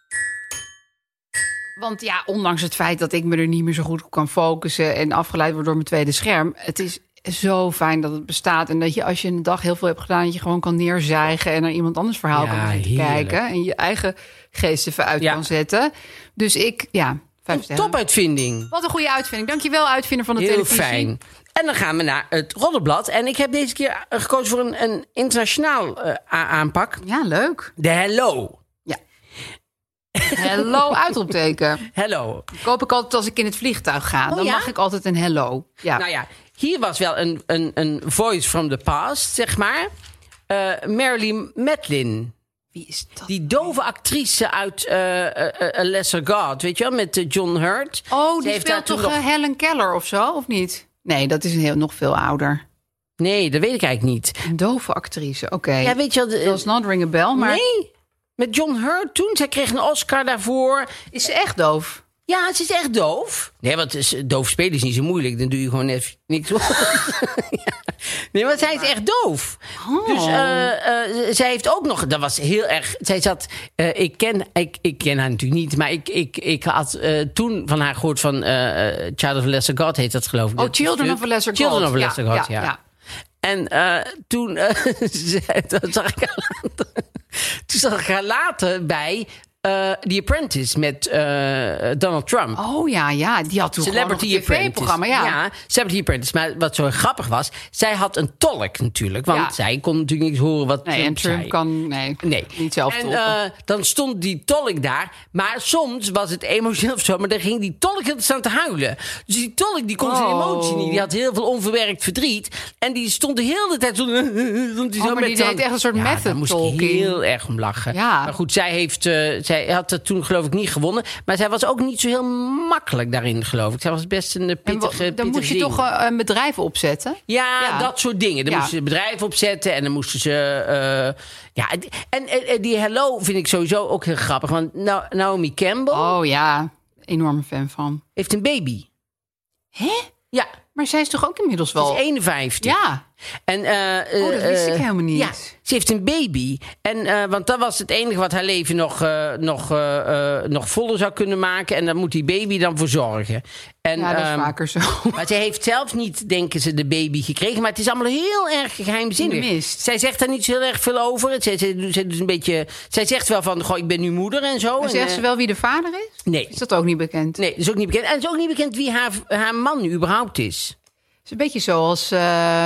Want ja, ondanks het feit dat ik me er niet meer zo goed op kan focussen en afgeleid word door mijn tweede scherm. Het is zo fijn dat het bestaat. En dat je als je een dag heel veel hebt gedaan, dat je gewoon kan neerzijgen en naar iemand anders verhaal ja, kan zitten kijken. En je eigen geest even uit ja. kan zetten. Dus ik, ja, vijf een sterren. Topuitvinding. Wat een goede uitvinding. Dankjewel, uitvinder van de heel televisie. Heel fijn. En dan gaan we naar het Roddelblad. En ik heb deze keer gekozen voor een, een internationaal uh, aanpak. Ja, leuk. De Hello. Ja. Hello, uitroepteken. Hello. Koop ik altijd als ik in het vliegtuig ga. Oh, dan ja? mag ik altijd een hello. Ja. Nou ja, hier was wel een, een, een voice from the past, zeg maar. Uh, Marilyn Matlin. Wie is dat? Die dove actrice uit uh, uh, A Lesser God, weet je wel, met uh, John Hurt. Oh, die speelt toch nog... Helen Keller of zo, of niet? Nee, dat is een heel, nog veel ouder. Nee, dat weet ik eigenlijk niet. Een dove actrice, oké. Okay. Ja, weet je wel... Dat was not ring a bell, maar... Nee, met John Hurt toen. Zij kreeg een Oscar daarvoor. Is ze echt doof? Ja, ze is echt doof. Nee, want is, doof spelen is niet zo moeilijk. Dan doe je gewoon even niks. ja. Nee, want zij is echt doof. Oh. Dus uh, uh, zij heeft ook nog... Dat was heel erg... Zij zat... Uh, ik, ken, ik, ik ken haar natuurlijk niet. Maar ik, ik, ik had uh, toen van haar gehoord van... Uh, Child of a Lesser God heet dat, geloof ik. Oh, Children of a Lesser God. Children of a Lesser God, ja. ja. ja. ja. En uh, toen, uh, zag ik haar later, toen zag ik haar later bij... Uh, The Apprentice met uh, Donald Trump. Oh ja, ja. Die had toen Celebrity gewoon een tv-programma. Ja. ja, Celebrity Apprentice. Maar wat zo grappig was, zij had een tolk natuurlijk. Want ja. zij kon natuurlijk niks horen wat nee, Trump en Trump zei. kan nee, nee. niet zelf tolken. En uh, dan stond die tolk daar. Maar soms was het emotioneel of zo. Maar dan ging die tolk heel staan te huilen. Dus die tolk die kon oh. zijn emotie niet. Die had heel veel onverwerkt verdriet. En die stond de hele tijd zo... Stond die oh, zo maar met die deed echt een soort ja, method daar moest talking. ik heel erg om lachen. Ja. Maar goed, zij heeft... Uh, zij had het toen geloof ik niet gewonnen. Maar zij was ook niet zo heel makkelijk daarin, geloof ik. Zij was best een pittige en Dan moest je ding. toch uh, een bedrijf opzetten? Ja, ja, dat soort dingen. Dan ja. moesten ze bedrijven opzetten en dan moesten ze... Uh, ja, en, en die Hello vind ik sowieso ook heel grappig. Want Naomi Campbell... Oh ja, enorme fan van. Heeft een baby. Hè? Ja. Maar zij is toch ook inmiddels wel... Ze is eenenvijftig. Ja. En, uh, oh, dat wist ik helemaal niet. Ja, ze heeft een baby. En, uh, want dat was het enige wat haar leven nog, uh, nog, uh, uh, nog voller zou kunnen maken. En daar moet die baby dan voor zorgen. En, ja, dat is um, vaker zo. Maar ze heeft zelf niet, denken ze, de baby gekregen. Maar het is allemaal heel erg geheimzinnig. Mist. Zij zegt daar niet zo heel erg veel over. Zij, zij, zij, dus een beetje, zij zegt wel van, goh, ik ben nu moeder en zo. Maar en, zegt ze wel wie de vader is? Nee. Is dat ook niet bekend? Nee, dat is ook niet bekend. En het is ook niet bekend wie haar, haar man nu überhaupt is. Het is een beetje zoals... Uh,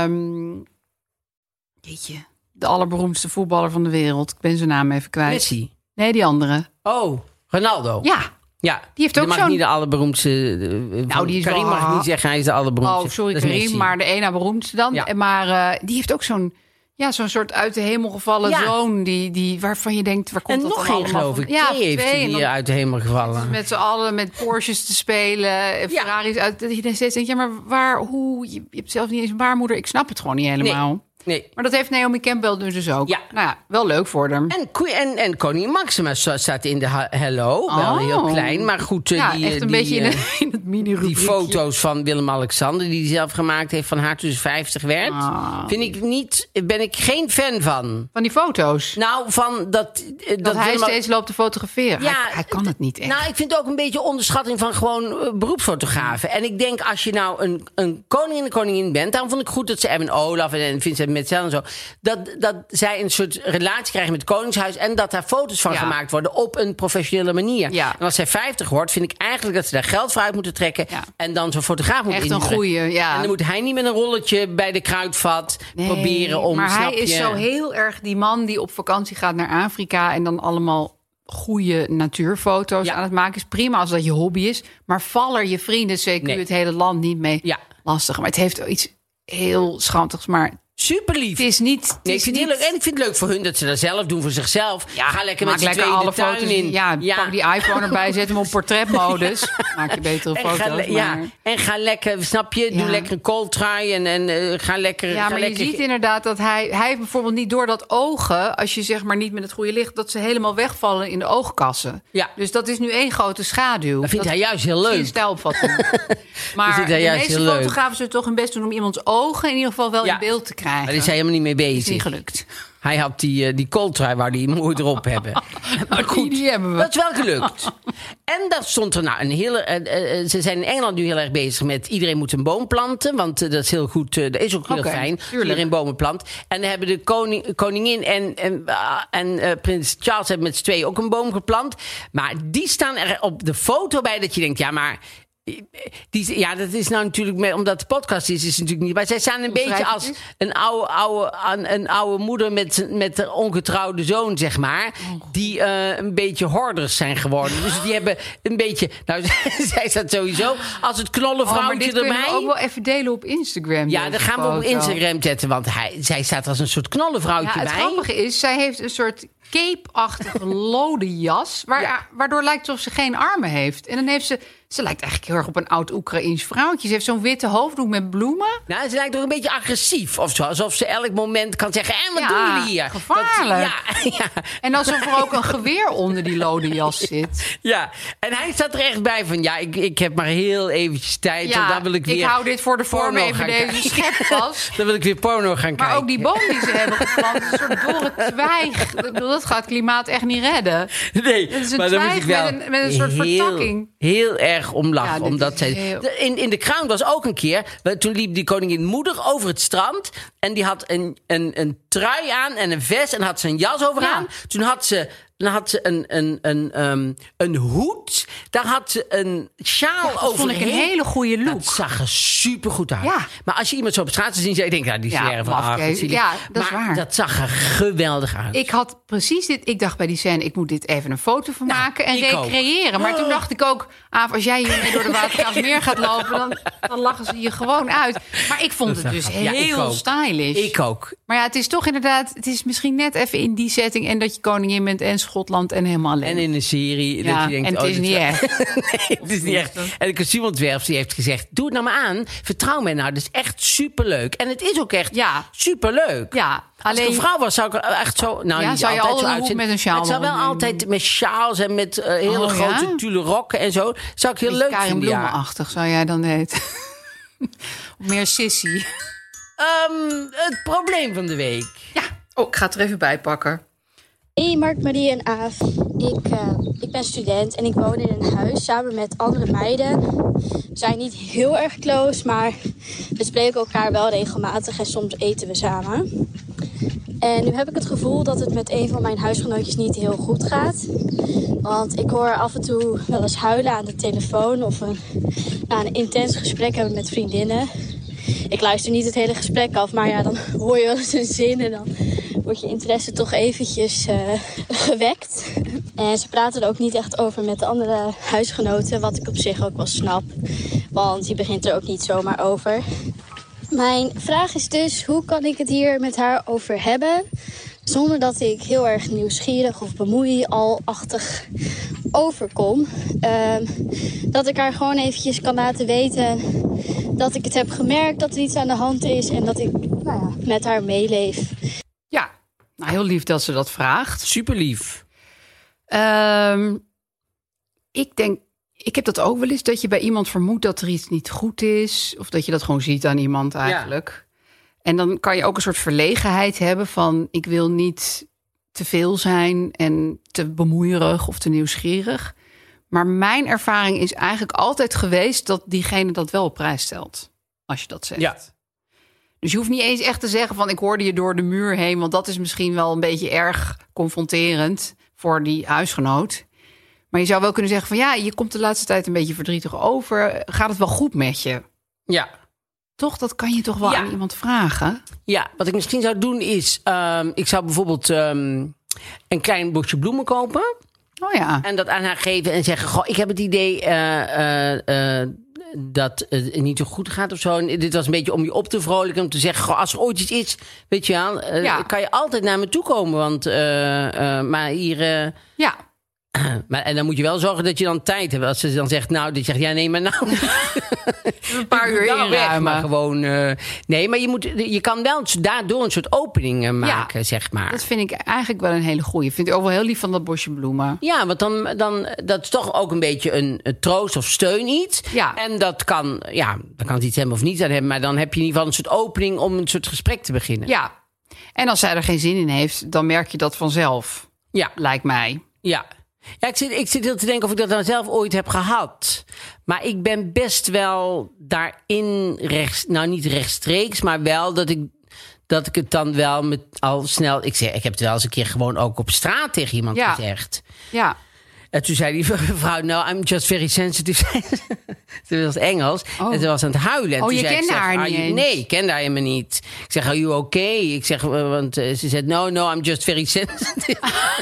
jeetje, de allerberoemdste voetballer van de wereld. Ik ben zijn naam even kwijt. Messi? Nee, die andere. Oh, Ronaldo? Ja. Ja, die heeft ook die mag zo'n... niet de allerberoemdste... Uh, nou, die is Karim wel... mag niet zeggen, hij is de allerberoemdste. Oh, sorry Karim, maar de ene beroemdste dan. Ja. Maar uh, die heeft ook zo'n... Ja, zo'n soort uit de hemel gevallen ja. zoon... Die, die, waarvan je denkt, waar komt en dat nog allemaal geen, geloof ik. Ja, twee heeft twee, hij dan, hier uit de hemel gevallen. Met z'n allen met Porsches te spelen. Ferraris ja. uit... Dat je steeds denkt, ja, maar waar... Hoe, je, je hebt zelf niet eens een baarmoeder. Ik snap het gewoon niet helemaal. Nee. Nee. Maar dat heeft Naomi Campbell dus ook. Ja. Nou ja, wel leuk voor hem. En, en, en koningin Maxima staat in de Hello. Oh. Wel heel klein, maar goed. Ja, die, echt een die, beetje in, de, in het mini-rubriekje. Die foto's van Willem-Alexander, die hij zelf gemaakt heeft van haar toen ze vijftig werd. Oh. Vind ik niet, ben ik geen fan van. Van die foto's? Nou, van dat... Dat, dat hij Willem steeds loopt te fotograferen. Ja, hij, hij kan het niet echt. Nou, ik vind het ook een beetje onderschatting van gewoon uh, beroepsfotografen. En ik denk, als je nou een, een koning en een koningin bent, dan vond ik goed dat ze Erwin Olaf en, en Vincent Metzel en zo... Dat, dat zij een soort relatie krijgen met het Koningshuis... en dat daar foto's van ja. gemaakt worden op een professionele manier. Ja. En als zij vijftig wordt, vind ik eigenlijk dat ze daar geld voor uit moeten trekken... Ja. en dan zo'n fotograaf moet Echt een goeie, ja. En dan moet hij niet met een rolletje bij de kruidvat nee, proberen om... Maar hij je... is zo heel erg die man die op vakantie gaat naar Afrika... en dan allemaal goede natuurfoto's ja. aan het maken is. Prima als dat je hobby is. Maar val er je vrienden, zeker nee. het hele land niet mee ja. lastig. Maar het heeft iets heel schandigs, maar... Super lief. Het is niet. Het nee, is ik vind niet... het leuk. En ik vind het leuk voor hun dat ze dat zelf doen voor zichzelf. Ja, ga lekker met z'n tweeën de tuin foto's, in. Ja, ja, pak die iPhone erbij, zet hem op portretmodus. Maak je betere en foto's. Ga, maar... Ja, en ga lekker, snap je? Ja. Doe lekker een kooltrui en, en uh, ga lekker. Ja, ga maar lekker... je ziet inderdaad dat hij, hij heeft bijvoorbeeld niet door dat ogen, als je zeg maar niet met het goede licht, dat ze helemaal wegvallen in de oogkassen. Ja. Dus dat is nu één grote schaduw. Dat vindt dat hij juist heel leuk. Stijlopvatting. Maar de meeste fotografen zullen toch hun best doen om iemands ogen in ieder geval wel ja. in beeld te krijgen. Maar is hij helemaal niet mee bezig. Is niet gelukt. Hij had die, uh, die kooltrui waar die mooi erop hebben. Maar goed, die hebben we. Dat is wel gelukt. En dat stond er nou een hele... Uh, uh, ze zijn in Engeland nu heel erg bezig met... iedereen moet een boom planten, want uh, dat is heel goed... Uh, dat is ook heel okay, fijn, tuurlijk. Iedereen bomen plant. En dan hebben de koning, koningin en, en, uh, en uh, prins Charles... hebben met z'n tweeën ook een boom geplant. Maar die staan er op de foto bij dat je denkt... ja, maar... Die, ja, dat is nou natuurlijk, met, omdat de podcast is, is het natuurlijk niet. Maar zij staan een Hoe beetje als een oude, oude, een oude moeder met, met een ongetrouwde zoon, zeg maar. Oh. Die uh, een beetje hoorders zijn geworden. Dus die hebben een beetje. Nou, zij staat sowieso als het knollenvrouwtje oh, maar dit erbij. Kunnen we ook wel even delen op Instagram. Ja, dan gaan we op Instagram zetten, want hij, zij staat als een soort knollenvrouwtje ja, het bij. Het grappige is, zij heeft een soort cape-achtige lode jas, waar, ja. waardoor lijkt alsof ze geen armen heeft. En dan heeft ze. Ze lijkt eigenlijk heel erg op een oud Oekraïens vrouwtje. Ze heeft zo'n witte hoofddoek met bloemen. Nou, ze lijkt ook een beetje agressief of zo. Alsof ze elk moment kan zeggen... en wat ja, doen jullie hier? Gevaarlijk. Dat, ja, ja. En alsof er ook een geweer onder die lode jas zit. Ja, en hij staat er echt bij van... ja, ik, ik heb maar heel eventjes tijd. Ja, dan wil ik, weer ik hou dit voor de vorm even deze scheppas. Dan wil ik weer porno gaan maar kijken. Maar ook die boom die ze hebben geplant... een soort dorre twijg. Dat gaat het klimaat echt niet redden. Nee, dat is een maar twijg dan moet ik wel met, een, met een soort heel, vertakking. Heel erg om lachen. Ja, omdat zij, heel... in, in The Crown was ook een keer... toen liep die koningin moeder over het strand... en die had een, een, een trui aan en een vest... en had ze een jas over ja. aan. Toen had ze... Dan had ze een, een, een, um, een hoed. Daar had ze een sjaal ja, over. Dat vond ik een hele goede look. Dat zag er super goed uit. Ja. Maar als je iemand zo op straat zou zien, zou je denken, nou, die is ja, van ach, ja, dat is maar waar. Dat zag er geweldig uit. Ik had precies dit. Ik dacht bij die scène, ik moet dit even een foto van nou, maken en recreëren. Ook. Maar oh. toen dacht ik ook, ah, als jij hiermee door de Watergraafsmeer gaat lopen, dan, dan lachen ze je gewoon uit. Maar ik vond het dus heel ja, stylish. Ik ook. Maar ja, het is toch inderdaad, het is misschien net even in die setting en dat je koningin bent en Schotland en helemaal alleen. En in een serie. Ja, dat je denkt, en het oh, is niet echt. Nee, het is niet echt. En de kostuumontwerper die heeft gezegd, doe het nou maar aan. Vertrouw mij nou, dat is echt superleuk. En het is ook echt ja. superleuk. Ja. Als ik een vrouw was, zou ik er echt zo... Nou, ja, niet zou je altijd al zo uitzien. met een sjaal? Ik zou wel altijd met sjaals en met uh, hele oh, grote ja? tulle rokken en zo. Zou ik heel leuk vinden. Karin Bloemenachtig zou jij dan heten. Meer sissy. Um, het probleem van de week. Ja, oh, ik ga het er even bij pakken. Hey Mark, Marie en Aaf. Ik, uh, ik ben student en ik woon in een huis samen met andere meiden. We zijn niet heel erg close, maar we spreken elkaar wel regelmatig en soms eten we samen. En nu heb ik het gevoel dat het met een van mijn huisgenootjes niet heel goed gaat. Want ik hoor af en toe wel eens huilen aan de telefoon of een, nou, een intens gesprek hebben met vriendinnen. Ik luister niet het hele gesprek af, maar ja, dan hoor je wel eens een zin en dan wordt je interesse toch eventjes uh, gewekt. En ze praten er ook niet echt over met de andere huisgenoten, wat ik op zich ook wel snap. Want je begint er ook niet zomaar over. Mijn vraag is dus, hoe kan ik het hier met haar over hebben, zonder dat ik heel erg nieuwsgierig of bemoeialachtig overkom. Uh, dat ik haar gewoon eventjes kan laten weten dat ik het heb gemerkt, dat er iets aan de hand is en dat ik nou ja, met haar meeleef. Ja, nou, heel lief dat ze dat vraagt. Super lief. Um, ik denk, ik heb dat ook wel eens, dat je bij iemand vermoedt dat er iets niet goed is. Of dat je dat gewoon ziet aan iemand eigenlijk. Ja. En dan kan je ook een soort verlegenheid hebben van, ik wil niet te veel zijn en te bemoeierig of te nieuwsgierig. Maar mijn ervaring is eigenlijk altijd geweest dat diegene dat wel op prijs stelt. Als je dat zegt. Ja. Dus je hoeft niet eens echt te zeggen van, ik hoorde je door de muur heen. Want dat is misschien wel een beetje erg confronterend voor die huisgenoot. Maar je zou wel kunnen zeggen van, ja, je komt de laatste tijd een beetje verdrietig over. Gaat het wel goed met je? Ja. Toch, dat kan je toch wel ja. aan iemand vragen? Ja, wat ik misschien zou doen is, um, ik zou bijvoorbeeld um, een klein bosje bloemen kopen. Oh ja. En dat aan haar geven en zeggen, goh, ik heb het idee uh, uh, uh, dat het niet zo goed gaat of zo. En dit was een beetje om je op te vrolijken, om te zeggen, goh, als er ooit iets is, weet je wel, uh, ja. kan je altijd naar me toe komen. Want, uh, uh, maar hier... Uh, ja. Maar, en dan moet je wel zorgen dat je dan tijd hebt. Als ze dan zegt, nou, dit zegt ja, nee, maar nou... een paar uur inruimen. Maar gewoon... Uh, nee, maar je, moet, je kan wel daardoor een soort opening uh, maken, ja, zeg maar. Dat vind ik eigenlijk wel een hele goeie. Vind ik ook wel heel lief van dat bosje bloemen. Ja, want dan, dan dat is toch ook een beetje een, een troost of steun iets. Ja. En dat kan, ja, dan kan het iets hebben of niet aan hebben. Maar dan heb je in ieder geval een soort opening om een soort gesprek te beginnen. Ja. En als zij er geen zin in heeft, dan merk je dat vanzelf. Ja. Lijkt mij. Ja. Ja, ik zit, ik zit heel te denken of ik dat dan zelf ooit heb gehad. Maar ik ben best wel daarin rechts, nou niet rechtstreeks, maar wel dat ik, dat ik het dan wel met al snel... Ik, zeg, ik heb het wel eens een keer gewoon ook op straat tegen iemand ja. gezegd. Ja. En toen zei die vrouw, no, I'm just very sensitive. Ze was Engels. Oh. En ze was aan het huilen. En oh, toen je zei kende ik, haar zeg, niet you, eens? Nee, ik kende haar helemaal niet. Ik zeg, are you okay? Ik zeg, want uh, ze zei, no, no, I'm just very sensitive.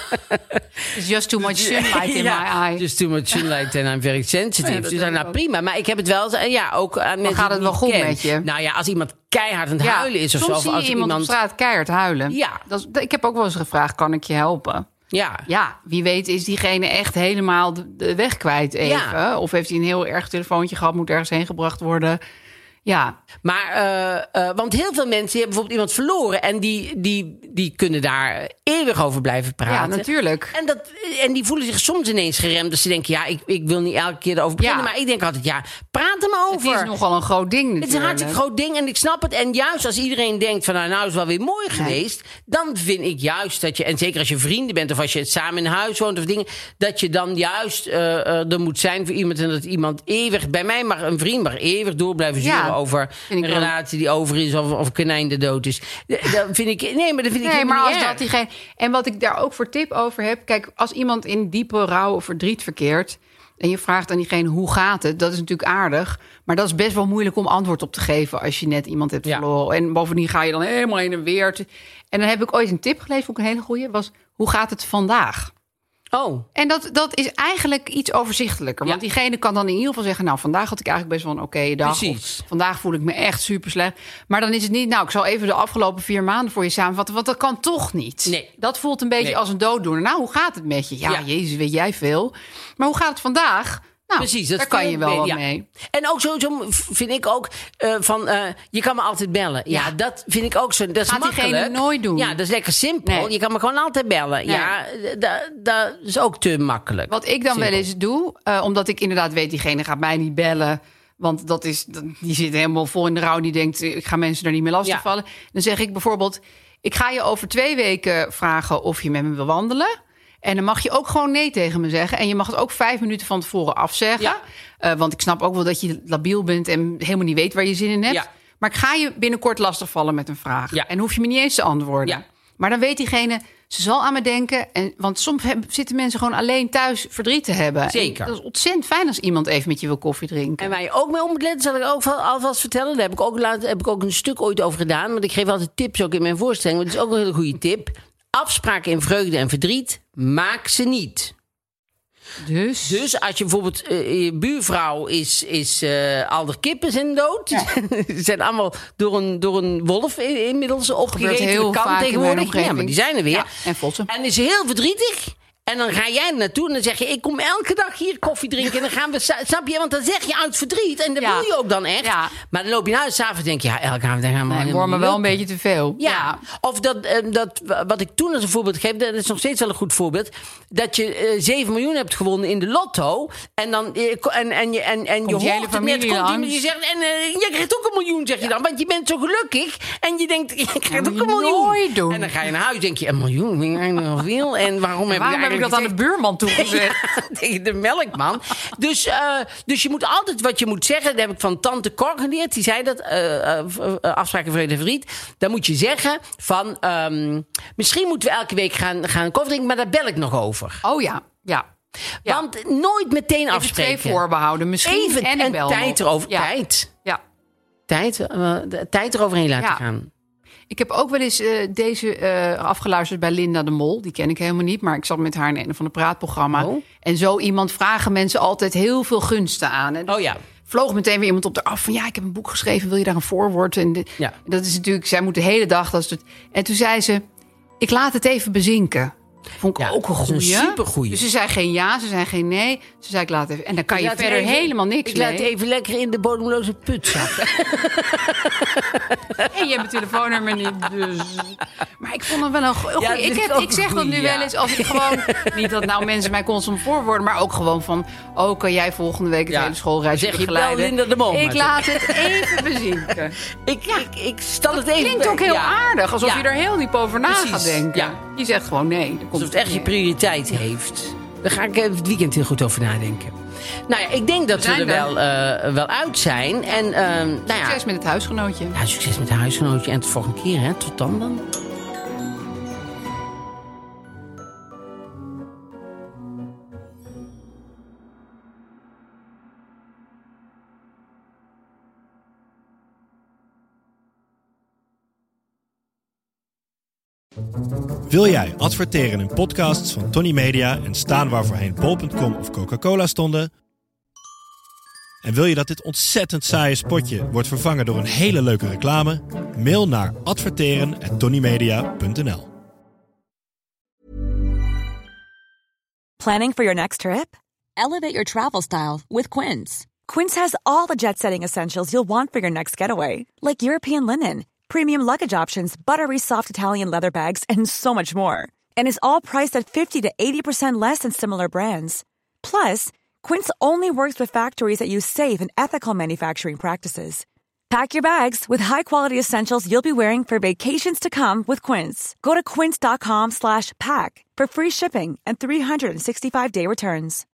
It's just too much sunlight in ja, my eye. Just too much sunlight and I'm very sensitive. Ja, dus zei, nou prima, maar ik heb het wel... Ja, ook aan maar gaat het wel goed ken. met je? Nou ja, als iemand keihard aan het ja, huilen is of soms zo. Of zie je als iemand, iemand op straat keihard huilen. Ja. Dat is, ik heb ook wel eens gevraagd, kan ik je helpen? Ja. Ja, wie weet is diegene echt helemaal de, de weg kwijt even. Ja. Of heeft hij een heel erg telefoontje gehad, moet ergens heen gebracht worden. Ja. Maar, uh, uh, want heel veel mensen hebben bijvoorbeeld iemand verloren... en die, die, die kunnen daar eeuwig over blijven praten. Ja, natuurlijk. En, dat, en die voelen zich soms ineens geremd. Dus ze denken, ja, ik, ik wil niet elke keer erover beginnen. Ja. Maar ik denk altijd, ja, praat er maar over. Het is nogal een groot ding natuurlijk. Het is een hartstikke groot ding en ik snap het. En juist als iedereen denkt van, nou, nou is het wel weer mooi nee. geweest... dan vind ik juist dat je, en zeker als je vrienden bent... of als je samen in huis woont of dingen... dat je dan juist uh, uh, er moet zijn voor iemand... en dat iemand eeuwig, bij mij mag een vriend mag eeuwig door blijven zuren... Ja. over een relatie die over is of, of een konijn de dood is. Dat vind ik, nee, maar dat vind ik nee, maar als erg. dat diegene. En wat ik daar ook voor tip over heb, kijk, als iemand in diepe rouw of verdriet verkeert en je vraagt aan diegene hoe gaat het, dat is natuurlijk aardig, maar dat is best wel moeilijk om antwoord op te geven als je net iemand hebt verloren. Ja. En bovendien ga je dan helemaal heen en weer. Te... En dan heb ik ooit een tip gelezen, ook een hele goeie, was hoe gaat het vandaag? Oh. En dat, dat is eigenlijk iets overzichtelijker. Want ja. diegene kan dan in ieder geval zeggen... nou, vandaag had ik eigenlijk best wel een oké okay dag. Precies. Of, vandaag voel ik me echt super slecht. Maar dan is het niet... nou, ik zal even de afgelopen vier maanden voor je samenvatten... want dat kan toch niet. Nee. Dat voelt een beetje nee. als een dooddoener. Nou, hoe gaat het met je? Ja, ja, jezus, weet jij veel. Maar hoe gaat het vandaag... Nou, precies, dat daar kan je wel mee, wat ja. mee. En ook sowieso vind ik ook uh, van... Uh, je kan me altijd bellen. Ja, ja, dat vind ik ook zo. Dat is gaat makkelijk. Diegene nooit doen. Ja, dat is lekker simpel. Nee. Je kan me gewoon altijd bellen. Nee. Ja, dat, dat is ook te makkelijk. Wat ik dan simpel. wel eens doe... Uh, omdat ik inderdaad weet... diegene gaat mij niet bellen... Want dat is, die zit helemaal vol in de rouw. Die denkt, ik ga mensen daar niet meer lastigvallen. Ja. Dan zeg ik bijvoorbeeld, ik ga je over twee weken vragen of je met me wil wandelen. En dan mag je ook gewoon nee tegen me zeggen. En je mag het ook vijf minuten van tevoren afzeggen. Ja. Uh, want ik snap ook wel dat je labiel bent en helemaal niet weet waar je zin in hebt. Ja. Maar ik ga je binnenkort lastigvallen met een vraag. Ja. En hoef je me niet eens te antwoorden. Ja. Maar dan weet diegene, ze zal aan me denken. En, want soms hebben, zitten mensen gewoon alleen thuis verdriet te hebben. Zeker. En dat is ontzettend fijn als iemand even met je wil koffie drinken. En waar je ook mee om moet letten, zal ik ook alvast vertellen. Daar heb ik ook, laat, heb ik ook een stuk ooit over gedaan. Want ik geef altijd tips ook in mijn voorstelling. Maar dat is ook een hele goede tip. Afspraken in vreugde en verdriet, maak ze niet. Dus? Dus als je bijvoorbeeld, uh, je buurvrouw is, is uh, al de kippen zijn dood. Ja. Ze zijn allemaal door een, door een wolf inmiddels opgegeten. Heel vaak tegenwoordig. Ja, maar die zijn er weer. Ja, en vossen. En is heel verdrietig. En dan ga jij er naartoe en dan zeg je, ik kom elke dag hier koffie drinken. En dan gaan we, snap je? Want dan zeg je uit verdriet. En dat ja. wil je ook dan echt. Ja. Maar dan loop je nou s'avonds denk je, ja, elke avond gaan we... Nee, wordt me wel een beetje te veel. Ja, ja. Of dat, uh, dat, wat ik toen als een voorbeeld geef, dat is nog steeds wel een goed voorbeeld. Dat je uh, zeven miljoen hebt gewonnen in de lotto. En dan, uh, en, en je, en, en je hoort het net, komt iemand die zegt, en uh, je krijgt ook een miljoen, zeg je ja. dan. Want je bent zo gelukkig. En je denkt, je krijgt ook een miljoen. Doen. En dan ga je naar huis, denk je, een miljoen, vind ik eigenlijk nog veel. En waarom heb, waarom ik, heb ik dat aan de buurman toegezegd? Ja, tegen de melkman. Dus, uh, dus je moet altijd wat je moet zeggen. Dat heb ik van tante Cor geleerd. Die zei dat, uh, uh, afspraken vrede en verdriet. Dan moet je zeggen van, um, misschien moeten we elke week gaan, gaan koffie drinken, maar daar bel ik nog over. Oh ja, ja. Ja. Want nooit meteen even afspreken. Twee voorbehouden, misschien even en ik bel tijd erover. Ja. Tijd. Ja. Tijd, uh, tijd eroverheen laten ja. gaan. Ik heb ook wel eens uh, deze uh, afgeluisterd bij Linda de Mol. Die ken ik helemaal niet, maar ik zat met haar in een van de praatprogramma. Oh. En zo iemand vragen mensen altijd heel veel gunsten aan. En oh ja. Vloog meteen weer iemand op de af van ja, ik heb een boek geschreven, wil je daar een voorwoord? En de, ja. dat is natuurlijk, zij moet de hele dag. Dat is het, en toen zei ze, ik laat het even bezinken. Vond ik ja, ook een goeie. Een supergoeie. Dus ze zei geen ja, ze zei geen nee. Ze zei ik laat even. En dan kan ik je verder even, helemaal niks ik mee. Ik laat even lekker in de bodemloze put zakken. En je hebt mijn telefoonnummer niet, dus. Maar ik vond hem wel een goeie. Ja, ik, heb, ik zeg dat nu ja. wel eens als ik gewoon niet dat nou mensen mij constant voorwoorden, maar ook gewoon van, oh, kan jij volgende week het ja. hele schoolreis begeleiden? Zeg je wel, Linda de Mol. Ik laat het even bezinken. ik, ja. ik, ik stel het even. Het klinkt ook heel ja. aardig, alsof ja. je er heel diep over na Precies. gaat denken. Ja. Je zegt gewoon nee. Alsof het echt je prioriteit heeft. Daar ga ik het weekend heel goed over nadenken. Nou ja, ik denk dat we, we er wel, uh, wel uit zijn. En, uh, nou ja, succes met het huisgenootje. Ja, succes met het huisgenootje. En tot de volgende keer, hè. Tot dan dan. Wil jij adverteren in podcasts van Tony Media en staan waar voorheen bol punt com of Coca-Cola stonden? En wil je dat dit ontzettend saaie spotje wordt vervangen door een hele leuke reclame? Mail naar adverteren at tonymedia punt n l. Planning for your next trip? Elevate your travel style with Quince. Quince has all the jet-setting essentials you'll want for your next getaway, like European linen, premium luggage options, buttery soft Italian leather bags, and so much more. And is all priced at fifty to eighty percent less than similar brands. Plus, Quince only works with factories that use safe and ethical manufacturing practices. Pack your bags with high-quality essentials you'll be wearing for vacations to come with Quince. Go to quince dot com slash pack for free shipping and three sixty-five day returns.